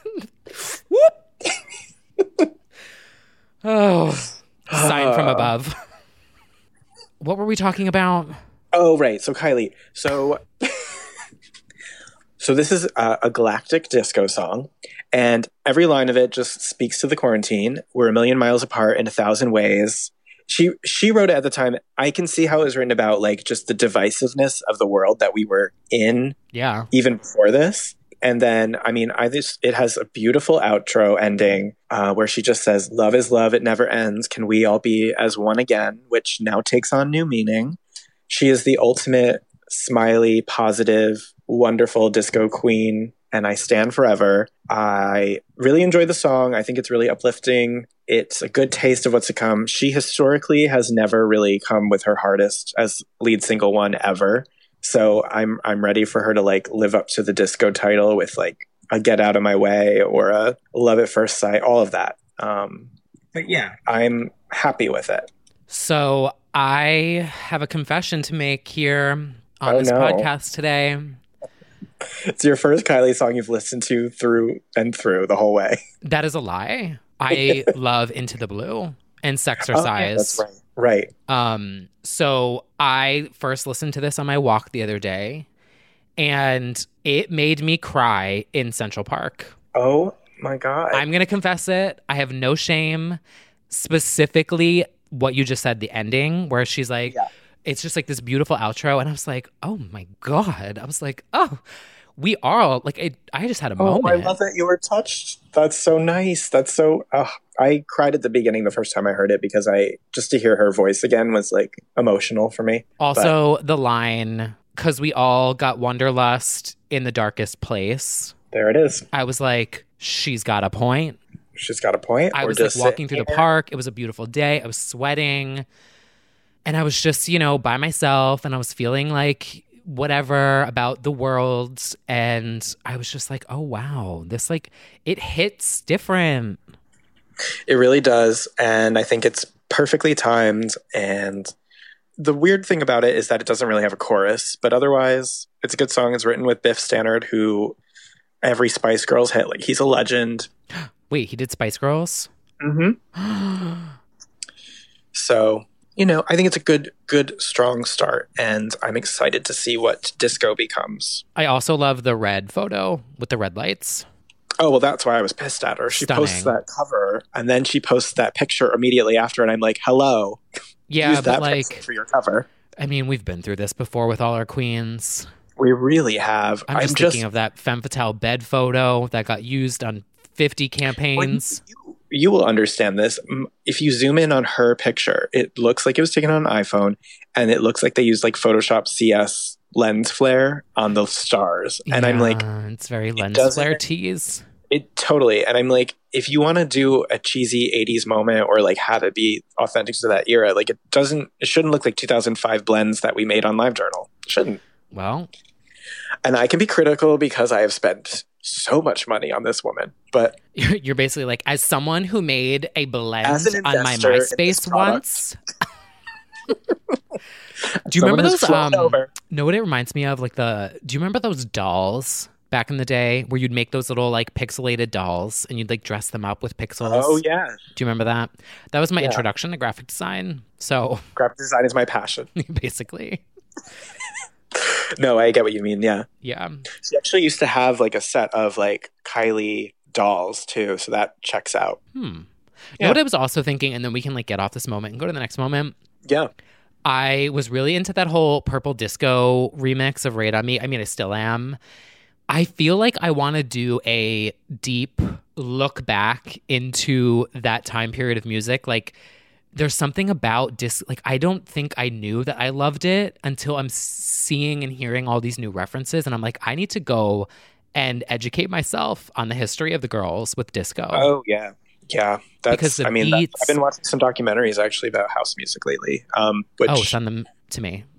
Whoop. Oh, sign from above. What were we talking about? Oh, right. So Kylie. So, so this is a, a galactic disco song, and every line of it just speaks to the quarantine. We're a million miles apart in a thousand ways. She she wrote it at the time. I can see how it was written about, like, just the divisiveness of the world that we were in. Yeah. Even before this. And then, I mean, I just, it has a beautiful outro ending uh, where she just says, "Love is love, it never ends. Can we all be as one again?" Which now takes on new meaning. She is the ultimate smiley, positive, wonderful disco queen, and I stand forever. I really enjoy the song. I think it's really uplifting. It's a good taste of what's to come. She historically has never really come with her hardest as lead single one ever. So I'm I'm ready for her to, like, live up to the disco title with, like, a Get Out of My Way or a Love at First Sight, all of that. Um, but yeah, I'm happy with it. So I have a confession to make here on oh, this no. podcast today. It's your first Kylie song you've listened to through and through the whole way. That is a lie. I love Into the Blue and Sexercise. Oh, yeah, that's right. Right. Um, so I first listened to this on my walk the other day, and it made me cry in Central Park. Oh my God. I'm going to confess it. I have no shame. Specifically what you just said, the ending, where she's like, yeah. It's just like this beautiful outro. And I was like, oh my God. I was like, oh, we are all like, it, I just had a oh, moment. I love that you were touched. That's so nice. That's so, uh, I cried at the beginning the first time I heard it because I, just to hear her voice again was, like, emotional for me. Also, but the line, because we all got wanderlust in the darkest place. There it is. I was like, she's got a point. She's got a point. I was like walking through here. the park. It was a beautiful day. I was sweating. And I was just, you know, by myself. And I was feeling like whatever about the world. And I was just like, oh, wow. This, like, it hits different. It really does. And I think it's perfectly timed. And the weird thing about it is that it doesn't really have a chorus. But otherwise, it's a good song. It's written with Biff Stannard, who every Spice Girls hit. Like, he's a legend. Wait, he did Spice Girls? Mm-hmm. So, you know, I think it's a good, good, strong start. And I'm excited to see what disco becomes. I also love the red photo with the red lights. Oh, well, that's why I was pissed at her. She Stunning. posts that cover, and then she posts that picture immediately after, and I'm like, hello. Yeah, Use but that like, for your cover. I mean, we've been through this before with all our queens. We really have. I'm just I'm thinking just... of that femme fatale bed photo that got used on fifty campaigns. Well, you, you will understand this. If you zoom in on her picture, it looks like it was taken on an iPhone, and it looks like they used, like, Photoshop C S lens flare on the stars. And yeah, I'm like, it's very lens it flare tease. It totally. And I'm like, if you want to do a cheesy eighties moment or, like, have it be authentic to that era, like, it doesn't, it shouldn't look like two thousand five blends that we made on LiveJournal. It shouldn't. Well, and I can be critical because I have spent so much money on this woman, but you're basically like, as someone who made a blend on my MySpace once. Do you remember those? Um, know what it reminds me of? Like the. Do you remember those dolls back in the day where you'd make those little, like, pixelated dolls and you'd, like, dress them up with pixels? Oh yeah. Do you remember that? That was my yeah. introduction to graphic design. So graphic design is my passion, basically. No, I get what you mean. Yeah. Yeah. She actually used to have, like, a set of, like, Kylie dolls too, so that checks out. Hmm. You yeah. know what I was also thinking, and then we can, like, get off this moment and go to the next moment. Yeah. I was really into that whole Purple Disco remix of Raid on Me. I mean, I still am. I feel like I want to do a deep look back into that time period of music. Like, there's something about disc. Like, I don't think I knew that I loved it until I'm seeing and hearing all these new references. And I'm like, I need to go and educate myself on the history of the girls with disco. Oh, yeah. Yeah. That's, because the I mean, beats... I've been watching some documentaries actually about house music lately. Um, which, oh, send them to me.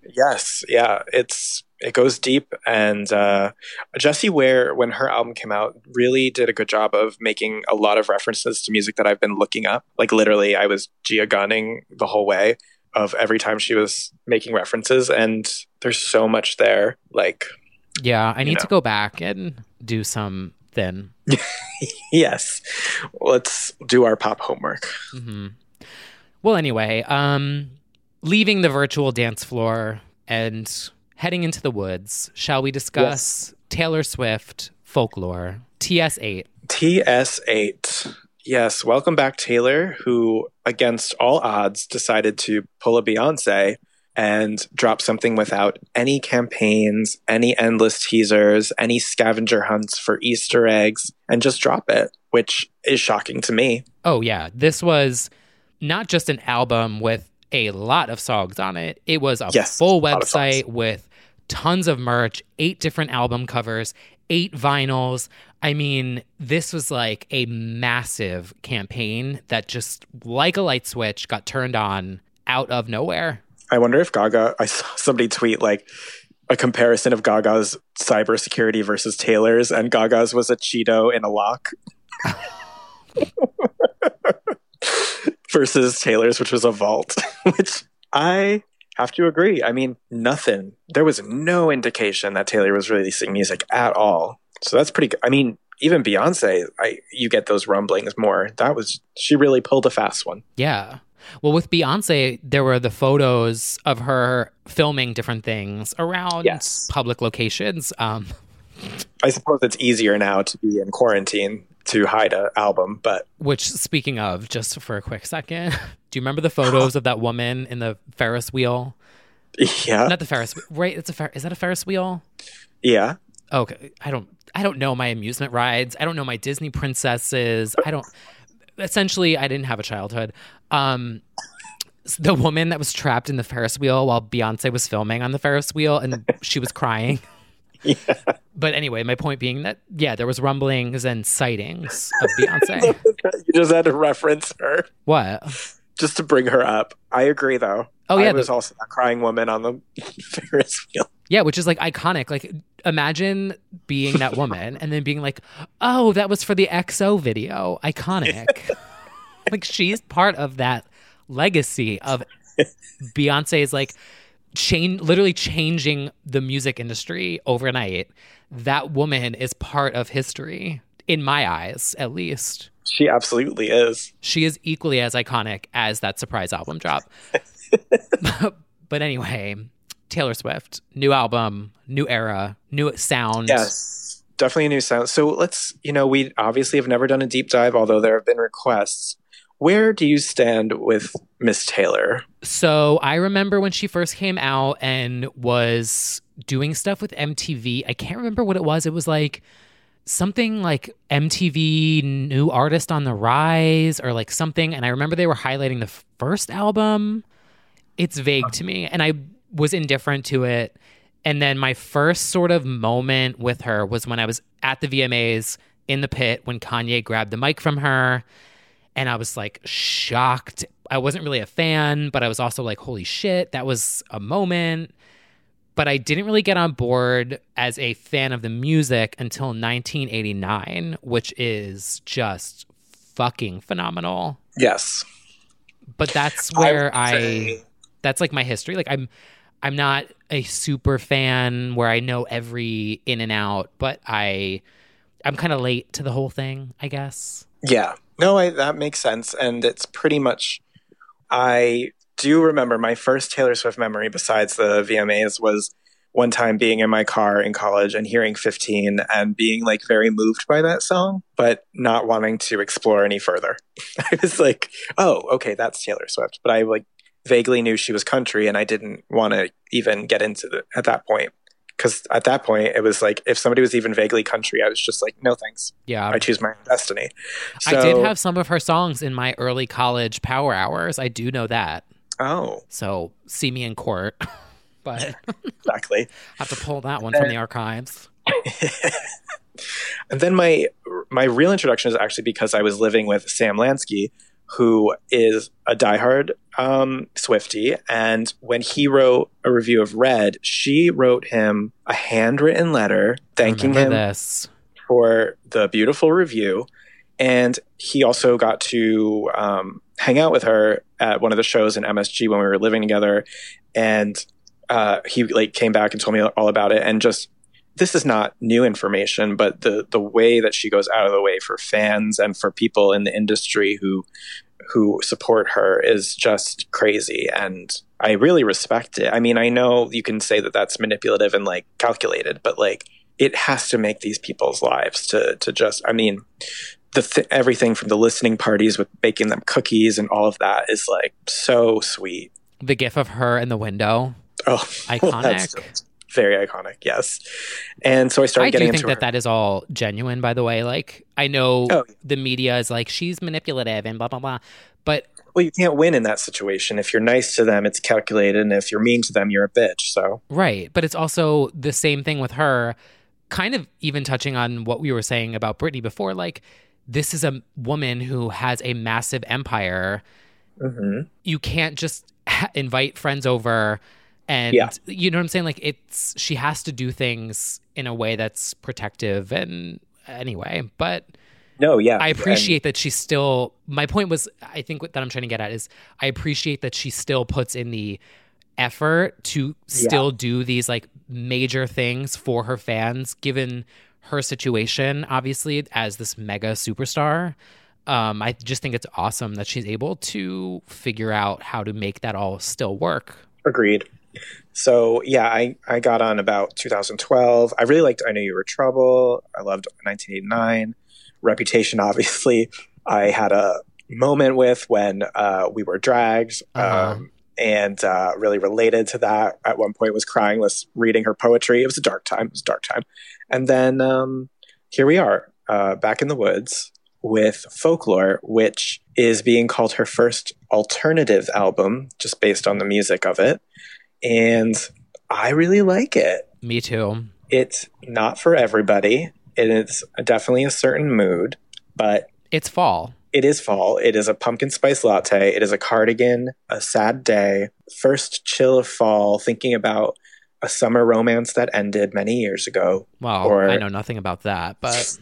Yes, yeah, it's it goes deep, and uh, Jessie Ware, when her album came out, really did a good job of making a lot of references to music that I've been looking up. Like literally, I was Gia-gunning the whole way of every time she was making references, and there's so much there. Like, yeah, I need know. to go back and do some then. Yes, let's do our pop homework. Mm-hmm. Well, anyway, um, leaving the virtual dance floor and heading into the woods, shall we discuss yes. Taylor Swift Folklore, T S eight? T S eight. Yes, welcome back, Taylor, who, against all odds, decided to pull a Beyonce and drop something without any campaigns, any endless teasers, any scavenger hunts for Easter eggs, and just drop it, which is shocking to me. Oh, yeah. This was not just an album with a lot of songs on it. It was a yes, full a website with tons of merch, eight different album covers, eight vinyls. I mean, this was like a massive campaign that just, like a light switch, got turned on out of nowhere. I wonder if Gaga, I saw somebody tweet like a comparison of Gaga's cybersecurity versus Taylor's, and Gaga's was a Cheeto in a lock. Versus Taylor's, which was a vault, which I have to agree. I mean, nothing. There was no indication that Taylor was releasing music at all. So that's pretty good. I mean, even Beyonce, I you get those rumblings more. That was, she really pulled a fast one. Yeah. Well, with Beyonce, there were the photos of her filming different things around yes. public locations. Um, I suppose it's easier now to be in quarantine to hide an album, but... Which, speaking of, just for a quick second, do you remember the photos of that woman in the Ferris wheel? Yeah. Not the Ferris, right? It's a Fer- Is that a Ferris wheel? Yeah. Okay. I don't, I don't know my amusement rides. I don't know my Disney princesses. I don't... Essentially, I didn't have a childhood. Um, the woman that was trapped in the Ferris wheel while Beyonce was filming on the Ferris wheel, and she was crying. Yeah. But anyway, my point being that, yeah, there was rumblings and sightings of Beyonce. You just had to reference her. What? Just to bring her up. I agree, though. Oh, yeah. I was the- also that crying woman on the Ferris wheel. Yeah, which is like iconic. Like, imagine being that woman and then being like, oh, that was for the X O video. Iconic. Like, she's part of that legacy of Beyonce's like change, literally changing the music industry overnight. That woman is part of history, in my eyes, at least. She absolutely is. She is equally as iconic as that surprise album drop. But anyway, Taylor Swift, new album, new era, new sound. Yes, definitely a new sound. So let's, you know, we obviously have never done a deep dive, although there have been requests. Where do you stand with Miss Taylor? So I remember when she first came out and was doing stuff with M T V. I can't remember what it was. It was like something like M T V New Artist on the Rise or like something. And I remember they were highlighting the first album. It's vague to me. And I was indifferent to it. And then my first sort of moment with her was when I was at the V M As in the pit when Kanye grabbed the mic from her. And I was like shocked. I wasn't really a fan, but I was also like, holy shit, that was a moment. But I didn't really get on board as a fan of the music until nineteen eighty-nine, which is just fucking phenomenal. Yes. But that's where I, say... I that's like my history. Like I'm I'm not a super fan where I know every in and out, but I I'm kind of late to the whole thing, I guess. Yeah. No, I, that makes sense. And it's pretty much, I do remember my first Taylor Swift memory besides the V M As was one time being in my car in college and hearing fifteen and being like very moved by that song, but not wanting to explore any further. I was like, oh, okay, that's Taylor Swift. But I like vaguely knew she was country and I didn't want to even get into it at that point. Because at that point, it was like, if somebody was even vaguely country, I was just like, no thanks. Yeah. I choose my own destiny. So, I did have some of her songs in my early college power hours. I do know that. Oh. So see me in court. But exactly. I have to pull that one from the archives. And then my my real introduction is actually because I was living with Sam Lansky, who is a diehard um, Swiftie. And when he wrote a review of Red, she wrote him a handwritten letter thanking him this. for the beautiful review. And he also got to um, hang out with her at one of the shows in M S G when we were living together. And uh, he like came back and told me all about it. And just, this is not new information, but the the way that she goes out of the way for fans and for people in the industry who who support her is just crazy. And I really respect it. I mean, I know you can say that that's manipulative and like calculated, but like it has to make these people's lives to to just, I mean, the th- everything from the listening parties with baking them cookies and all of that is like so sweet. The gif of her in the window. Oh, iconic. That's very iconic. Yes. And so I started I getting do think into that her. that is all genuine, by the way. Like, I know Oh. the media is like, she's manipulative and blah, blah, blah. But Well, you can't win in that situation. If you're nice to them, it's calculated. And if you're mean to them, you're a bitch. So, right. But it's also the same thing with her, kind of even touching on what we were saying about Britney before. Like, this is a woman who has a massive empire. mm-hmm. You can't just ha- invite friends over and, Yeah. you know what I'm saying? Like, it's, she has to do things in a way that's protective and anyway, but no, yeah. I appreciate that she still, my point was, I think what that I'm trying to get at is I appreciate that she still puts in the effort to still Yeah. do these like major things for her fans, given her situation, obviously, as this mega superstar. Um, I just think it's awesome that she's able to figure out how to make that all still work. Agreed. So, yeah, I, I got on about two thousand twelve. I really liked I Knew You Were Trouble. I loved nineteen eighty-nine. Reputation, obviously, I had a moment with when uh, we were dragged. Uh-huh. Um, and uh, really related to that. At one point was crying, was reading her poetry. It was a dark time. It was a dark time. And then um, here we are, uh, back in the woods with Folklore, which is being called her first alternative album, just based on the music of it. And I really like it. Me too. It's not for everybody. It is definitely a certain mood, but it's fall. It is fall. It is a pumpkin spice latte. It is a cardigan, a sad day, first chill of fall, thinking about a summer romance that ended many years ago. Well, or, I know nothing about that, but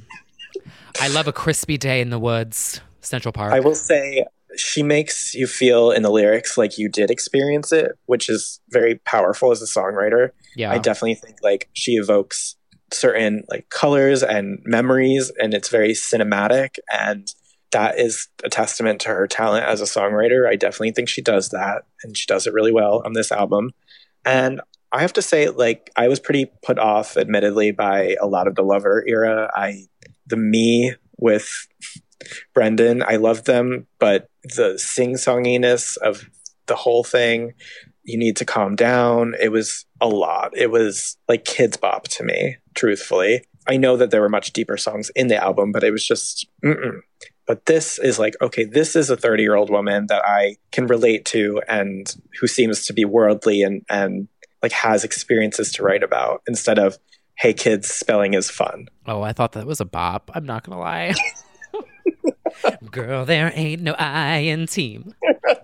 I love a crispy day in the woods, Central Park. I will say she makes you feel in the lyrics like you did experience it, which is very powerful as a songwriter. Yeah. I definitely think like she evokes certain like colors and memories, and it's very cinematic, and that is a testament to her talent as a songwriter. I definitely think she does that, and she does it really well on this album. And I have to say, like, I was pretty put off, admittedly, by a lot of the Lover era. I, the me with Brendan, I loved them, but the sing-songiness of the whole thing, you need to calm down. It was a lot. It was like Kids Bop to me, truthfully. I know that there were much deeper songs in the album, but it was just, mm-mm. But this is like, okay, this is a thirty-year-old woman that I can relate to and who seems to be worldly and, and like has experiences to write about instead of, hey, kids, spelling is fun. Oh, I thought that was a bop. I'm not going to lie. Girl, there ain't no I in team.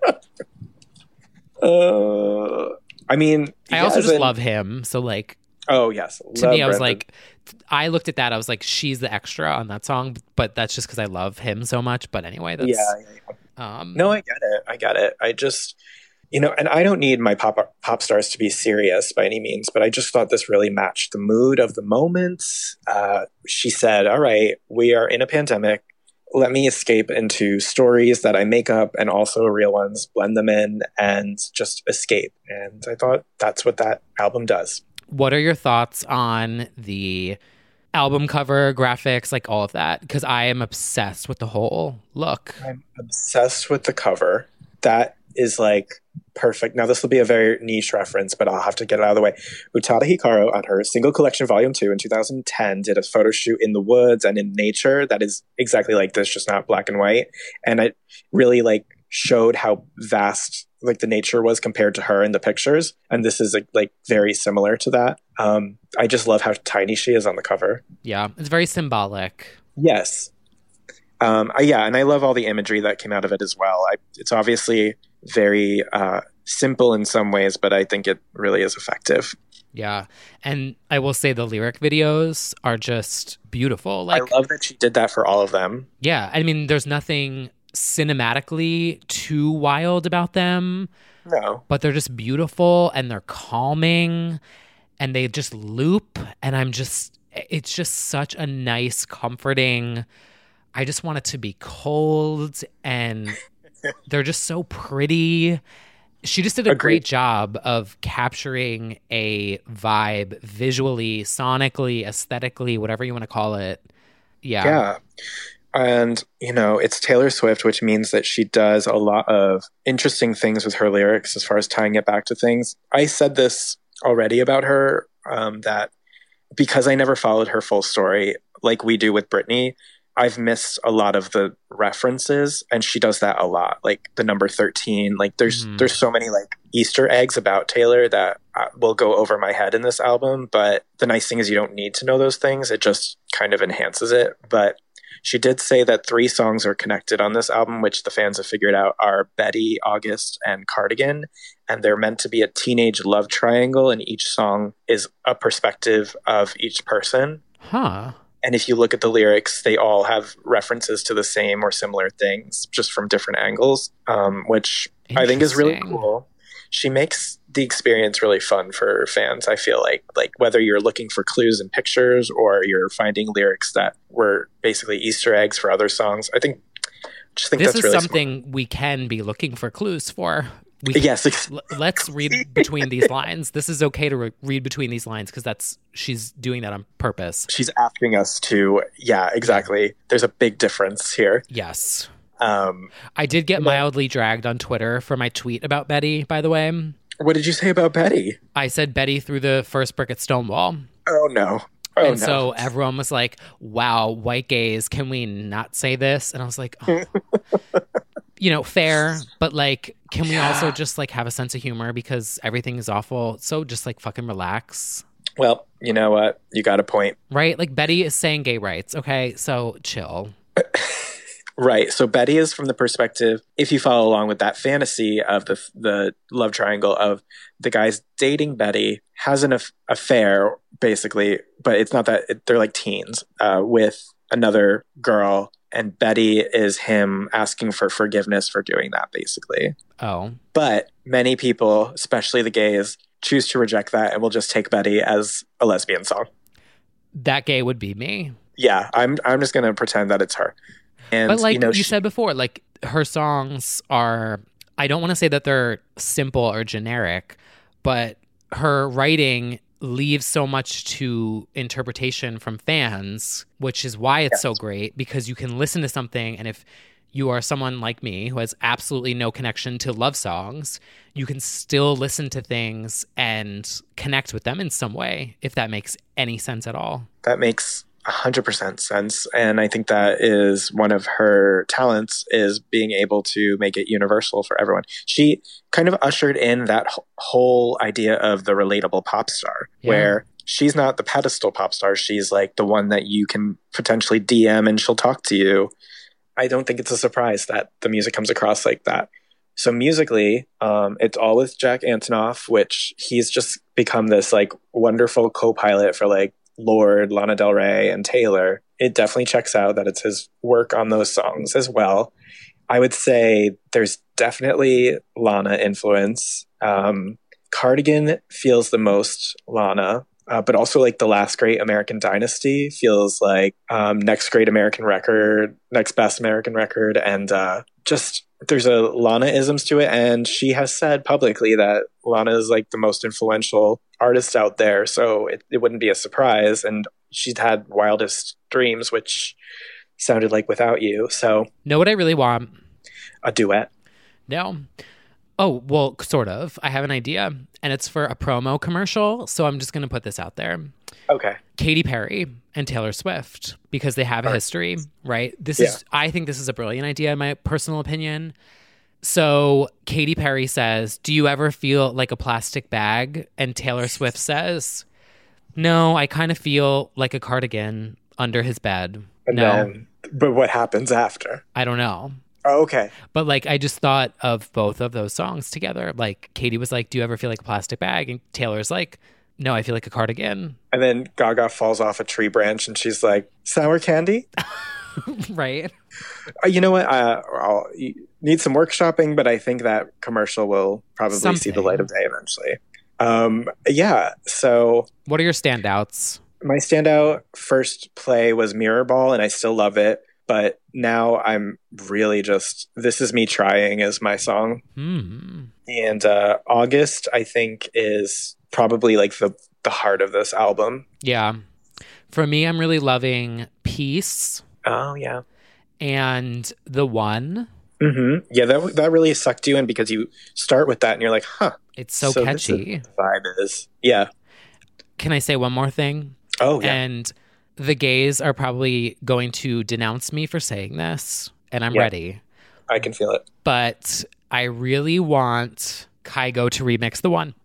Uh, I mean, I also yes, just and- love him. So, like, Oh, yes. to Love me, I was Brendan. like, I looked at that. I was like, she's the extra on that song, but that's just because I love him so much. But anyway, that's. yeah, yeah, yeah. Um, No, I get it. I get it. I just, you know, and I don't need my pop pop stars to be serious by any means, but I just thought this really matched the mood of the moment. Uh, she said, all right, we are in a pandemic. Let me escape into stories that I make up and also real ones, blend them in and just escape. And I thought that's what that album does. What are your thoughts on the album cover, graphics, like all of that? Because I am obsessed with the whole look. I'm obsessed with the cover. That is like perfect. Now, this will be a very niche reference, but I'll have to get it out of the way. Utada Hikaru, on her single collection volume two in two thousand ten, did a photo shoot in the woods and in nature that is exactly like this, just not black and white. And it really like showed how vast like the nature was compared to her in the pictures. And this is like, like very similar to that. Um, I just love how tiny she is on the cover. Yeah, it's very symbolic. Yes. Um, uh, yeah, and I love all the imagery that came out of it as well. I, it's obviously very uh, simple in some ways, but I think it really is effective. Yeah. And I will say the lyric videos are just beautiful. Like, I love that she did that for all of them. Yeah. I mean, there's nothing cinematically too wild about them. No. But they're just beautiful and they're calming and they just loop. And I'm just, it's just such a nice, comforting, I just want it to be cold and they're just so pretty. She just did a Agreed. great job of capturing a vibe visually, sonically, aesthetically, whatever you want to call it. Yeah. Yeah. And, you know, it's Taylor Swift, which means that she does a lot of interesting things with her lyrics as far as tying it back to things. I said this already about her, um, that because I never followed her full story like we do with Britney, I've missed a lot of the references, and she does that a lot. Like the number thirteen, like there's mm-hmm. there's so many like Easter eggs about Taylor that uh, will go over my head in this album. But the nice thing is you don't need to know those things. It just kind of enhances it. But she did say that three songs are connected on this album, which the fans have figured out are Betty, August, and Cardigan. And they're meant to be a teenage love triangle, and each song is a perspective of each person. Huh. And if you look at the lyrics, they all have references to the same or similar things, just from different angles, um, which I think is really cool. She makes the experience really fun for fans, I feel like. Like whether you're looking for clues in pictures or you're finding lyrics that were basically Easter eggs for other songs, I think just think this that's is really something smart. We can be looking for clues for. We, yes. Ex- l- let's read between these lines. This is okay to re- read between these lines because that's she's doing that on purpose. She's asking us to, yeah, exactly. There's a big difference here. Yes. Um, I did get mildly dragged on Twitter for my tweet about Betty, by the way. What did you say about Betty? I said Betty threw the first brick at Stonewall. Oh, no. Oh, and no. so everyone was like, wow, white gays, can we not say this? And I was like, oh. You know, fair, but like, can we yeah. also just like have a sense of humor because everything is awful? So just like fucking relax. Well, you know what? You got a point. Right? Like Betty is saying gay rights. Okay, so chill. Right. So Betty is from the perspective, if you follow along with that fantasy of the the love triangle of the guy's dating Betty, has an aff- affair, basically, but it's not that, it, they're like teens, uh, with another girl. And Betty is him asking for forgiveness for doing that, basically. Oh. But many people, especially the gays, choose to reject that and will just take Betty as a lesbian song. That gay would be me. Yeah, I'm I'm just going to pretend that it's her. And, but like you, know, you she, said before, like her songs are, I don't want to say that they're simple or generic, but her writing leaves so much to interpretation from fans, which is why it's yes. so great, because you can listen to something, and if you are someone like me who has absolutely no connection to love songs, you can still listen to things and connect with them in some way, if that makes any sense at all. That makes one hundred percent sense. And I think that is one of her talents, is being able to make it universal for everyone. She kind of ushered in that whole idea of the relatable pop star, yeah. where she's not the pedestal pop star. She's like the one that you can potentially D M and she'll talk to you. I don't think it's a surprise that the music comes across like that. So musically, um, it's all with Jack Antonoff, which he's just become this like wonderful co-pilot for like Lorde, Lana Del Rey, and Taylor. It definitely checks out that it's his work on those songs as well. I would say there's definitely Lana influence. Um, Cardigan feels the most Lana, uh, but also like The Last Great American Dynasty feels like um, Next Great American Record, Next Best American Record, and uh, just there's a Lana-isms to it, and she has said publicly that Lana is like the most influential artist out there, so it, it wouldn't be a surprise. And she'd had Wildest Dreams, which sounded like Without You. So, know what I really want? A duet. No. Oh, well, sort of. I have an idea, and it's for a promo commercial, so I'm just going to put this out there. Okay. Katy Perry and Taylor Swift, because they have a history, right? This Yeah. is, I think this is a brilliant idea, in my personal opinion. So Katy Perry says, do you ever feel like a plastic bag? And Taylor Swift says, no, I kind of feel like a cardigan under his bed. And No. then, but what happens after? I don't know. Oh, okay. But like, I just thought of both of those songs together. Like, Katie was like, "Do you ever feel like a plastic bag?" And Taylor's like, "No, I feel like a cardigan." And then Gaga falls off a tree branch and she's like, "Sour candy?" Right. Uh, you know what? Uh, I'll you need some workshopping, but I think that commercial will probably Something. see the light of day eventually. Um, yeah. So What are your standouts? my standout first play was Mirror Ball, and I still love it. But now I'm really just, This Is Me Trying is my song. Hmm. And uh, August, I think, is probably like the, the heart of this album. Yeah. For me, I'm really loving Peace Oh, yeah. and The One. Mm-hmm. Yeah, that that really sucked you in because you start with that and you're like, huh. It's so, this catchy. is what the vibe is. Yeah. Can I say one more thing? Oh, yeah. And the gays are probably going to denounce me for saying this, and I'm Yeah. ready. I can feel it. But I really want Kygo to remix The One.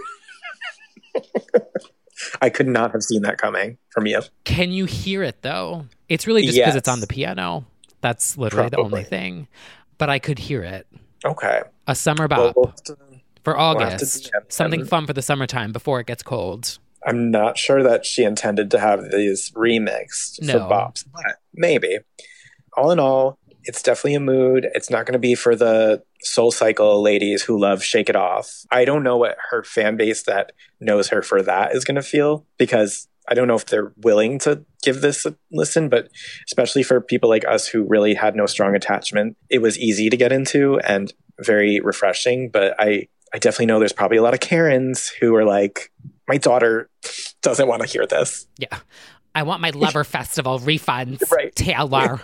I could not have seen that coming from you. Can you hear it, though? It's really just because Yes. it's on the piano. That's literally the Probably. only thing. But I could hear it. Okay. A summer Well, bop we'll have to- for we'll have to August. D M them. Something fun for the summertime before it gets cold. I'm not sure that she intended to have these remixed No. for bops, but maybe. All in all, it's definitely a mood. It's not going to be for the Soul Cycle ladies who love Shake It Off. I don't know what her fan base that knows her for that is going to feel, because I don't know if they're willing to give this a listen, but especially for people like us who really had no strong attachment, it was easy to get into and very refreshing. But I, I definitely know there's probably a lot of Karens who are like, my daughter doesn't want to hear this. Yeah. I want my Lover Festival refunds, Right. Taylor.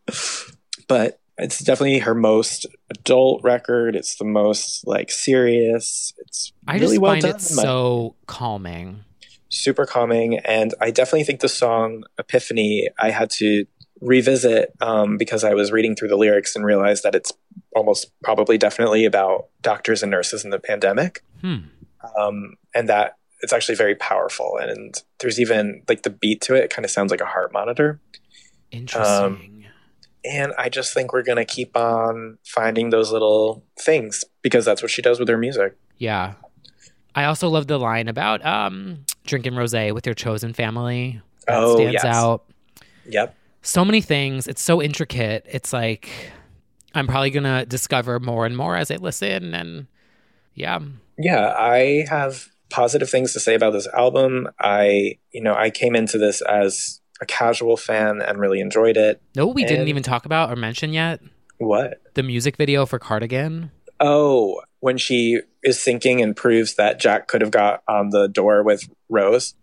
But it's definitely her most adult record. It's the most like serious. It's I really just well find done. it so calming. Super calming. And I definitely think the song Epiphany, I had to revisit um, because I was reading through the lyrics and realized that it's almost probably definitely about doctors and nurses in the pandemic. Hmm. Um, and that it's actually very powerful. And there's even like the beat to it, it kind of sounds like a heart monitor. Interesting. Um, and I just think we're going to keep on finding those little things because that's what she does with her music. Yeah. I also love the line about um, drinking rosé with your chosen family. That Oh, stands yes. out. Yep. So many things. It's so intricate. It's like I'm probably going to discover more and more as I listen. And yeah. Yeah, I have positive things to say about this album. I, you know, I came into this as a casual fan and really enjoyed it. No, we didn't And- even talk about or mention yet. What? The music video for Cardigan. Oh, when she is sinking and proves that Jack could have got on the door with Rose.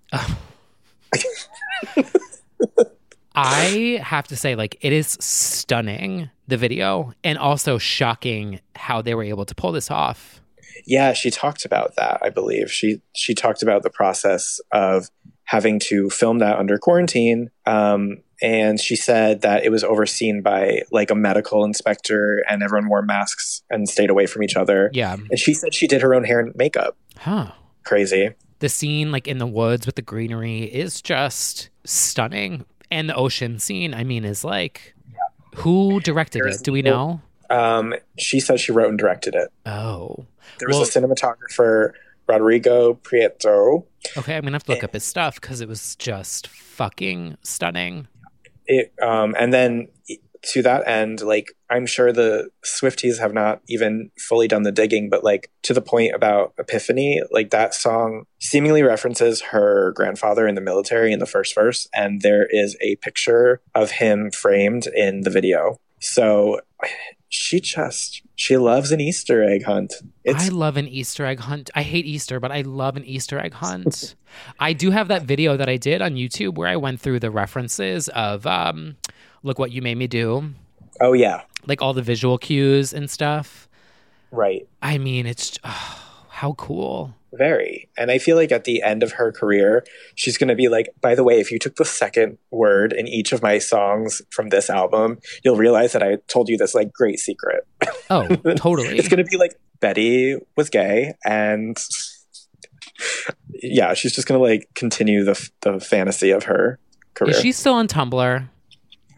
I have to say, like, it is stunning, the video, and also shocking how they were able to pull this off. Yeah, she talked about that, I believe. She she talked about the process of having to film that under quarantine. Um, and she said that it was overseen by like a medical inspector and everyone wore masks and stayed away from each other. Yeah. And she said she did her own hair and makeup. Huh. Crazy. The scene, like, in the woods with the greenery is just stunning. And the ocean scene, I mean, is like, who directed There's it? Do we no- know? Um, she said she wrote and directed it. Oh. There was Well- a cinematographer, Rodrigo Prieto. Okay, I'm going to have to look up his stuff because it was just fucking stunning. It, um, and then to that end, like, I'm sure the Swifties have not even fully done the digging, but like to the point about Epiphany, like that song seemingly references her grandfather in the military in the first verse. And there is a picture of him framed in the video. So she just, she loves an Easter egg hunt. It's, I love an Easter egg hunt. I hate Easter, but I love an Easter egg hunt. I do have that video that I did on YouTube where I went through the references of um, Look What You Made Me Do. oh yeah, Like all the visual cues and stuff. right. I mean, it's oh, how cool. Very. And I feel like at the end of her career, she's going to be like, by the way, if you took the second word in each of my songs from this album, you'll realize that I told you this like great secret. Oh, totally. It's going to be like Betty was gay and yeah, she's just going to like continue the the fantasy of her career. Is she still on Tumblr?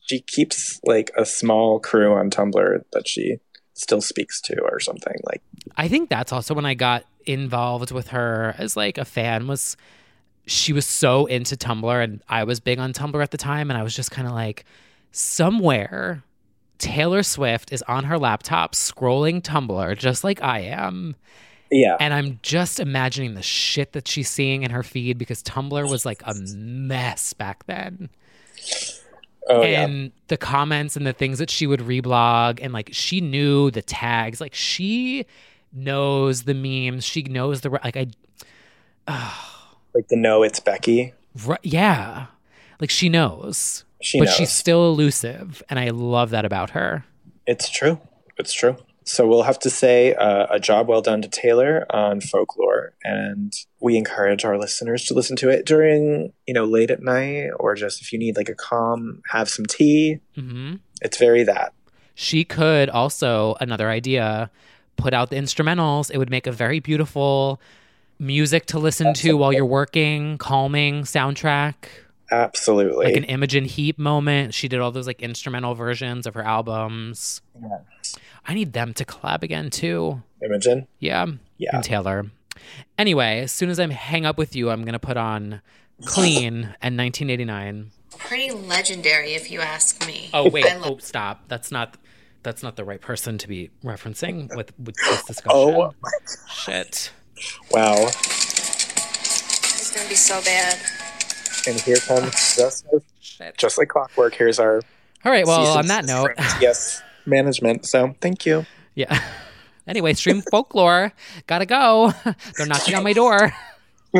she keeps like a small crew on Tumblr that she still speaks to or something. Like, I think that's also when I got involved with her as like a fan, was she was so into Tumblr and I was big on Tumblr at the time, and I was just kind of like, somewhere Taylor Swift is on her laptop scrolling Tumblr just like I am. Yeah. And I'm just imagining the shit that she's seeing in her feed, because Tumblr was like a mess back then. Oh, and yeah. the comments and the things that she would reblog, and like she knew the tags, like she knows the memes, she knows the like I uh, like the no it's Becky. Right, yeah. Like she knows. She but knows. she's still elusive, and I love that about her. It's true. It's true. So we'll have to say uh, a job well done to Taylor on Folklore, and we encourage our listeners to listen to it during, you know, late at night, or just if you need like a calm, have some tea. Mm-hmm. It's very that. She could also, another idea, put out the instrumentals. It would make a very beautiful music to listen Absolutely. to while you're working, calming soundtrack. Absolutely. Like an Imogen Heap moment. She did all those like instrumental versions of her albums. Yes. I need them to collab again too. Imogen? Yeah. Yeah. And Taylor. Anyway, as soon as I hang up with you, I'm going to put on Clean and nineteen eighty-nine. Pretty legendary, if you ask me. Oh, wait. I oh, stop. That's not that's not the right person to be referencing with, with this discussion. Oh, shit. Wow. It's going to be so bad. And here comes just, just like clockwork. Here's our. All right. Well, on that note, yes, management. So thank you. Yeah. Anyway, stream Folklore. Gotta go. They're knocking on my door. oh,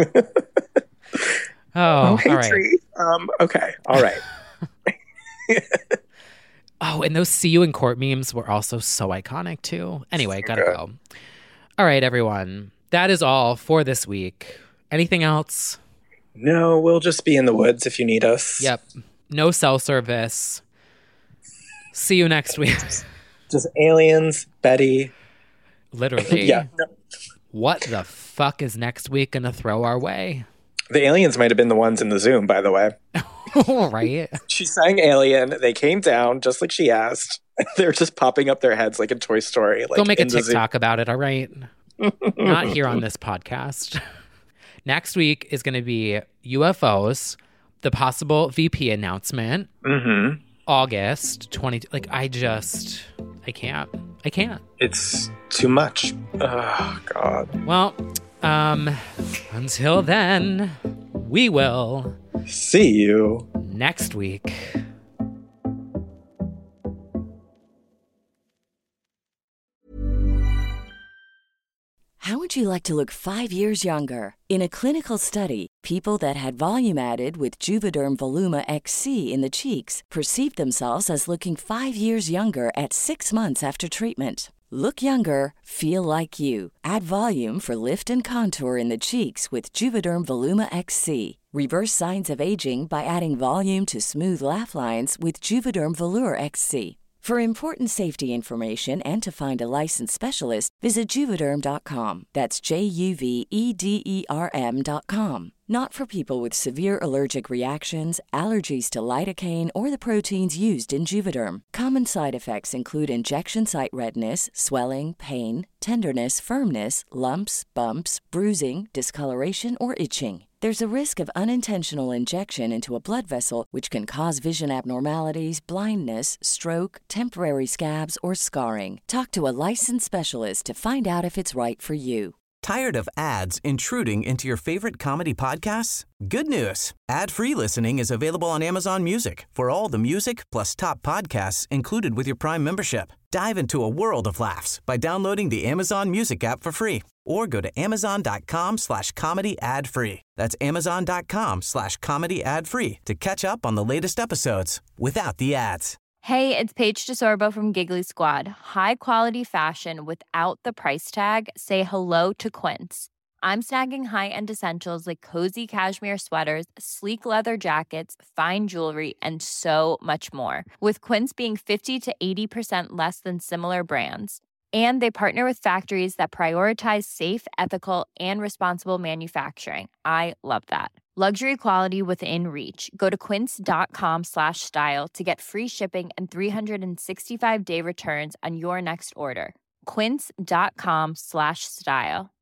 oh hey, all right. Tree. Um. Okay. All right. Oh, and those "See You in Court" memes were also so iconic too. Anyway, So gotta good. go. All right, everyone. That is all for this week. Anything else? No, we'll just be in the woods if you need us. Yep. No cell service. See you next week. Just aliens, Betty. Literally. Yeah. No. What the fuck is next week gonna throw our way? The aliens might have been the ones in the Zoom, by the way. Right? She sang Alien. They came down just like she asked. They're just popping up their heads like in Toy Story. Like Go make a in the TikTok Zoom. about it, all right? Not here on this podcast. Next week is going to be U F Os, the possible V P announcement, Mm-hmm. August twentieth. Like, I just, I can't. I can't. It's too much. Oh, God. Well, um, until then, we will see you next week. How would you like to look five years younger? In a clinical study, people that had volume added with Juvederm Voluma X C in the cheeks perceived themselves as looking five years younger at six months after treatment. Look younger, feel like you. Add volume for lift and contour in the cheeks with Juvederm Voluma X C. Reverse signs of aging by adding volume to smooth laugh lines with Juvederm Volure X C. For important safety information and to find a licensed specialist, visit Juvederm dot com. That's J U V E D E R M dot com. Not for people with severe allergic reactions, allergies to lidocaine, or the proteins used in Juvederm. Common side effects include injection site redness, swelling, pain, tenderness, firmness, lumps, bumps, bruising, discoloration, or itching. There's a risk of unintentional injection into a blood vessel, which can cause vision abnormalities, blindness, stroke, temporary scabs, or scarring. Talk to a licensed specialist to find out if it's right for you. Tired of ads intruding into your favorite comedy podcasts? Good news. Ad-free listening is available on Amazon Music for all the music plus top podcasts included with your Prime membership. Dive into a world of laughs by downloading the Amazon Music app for free or go to amazon.com slash comedy ad free. That's amazon.com slash comedy ad free to catch up on the latest episodes without the ads. Hey, it's Paige DeSorbo from Giggly Squad. High quality fashion without the price tag. Say hello to Quince. I'm snagging high-end essentials like cozy cashmere sweaters, sleek leather jackets, fine jewelry, and so much more. With Quince being fifty to eighty percent less than similar brands. And they partner with factories that prioritize safe, ethical, and responsible manufacturing. I love that. Luxury quality within reach. Go to quince.com slash style to get free shipping and three sixty-five day returns on your next order. Quince.com slash style.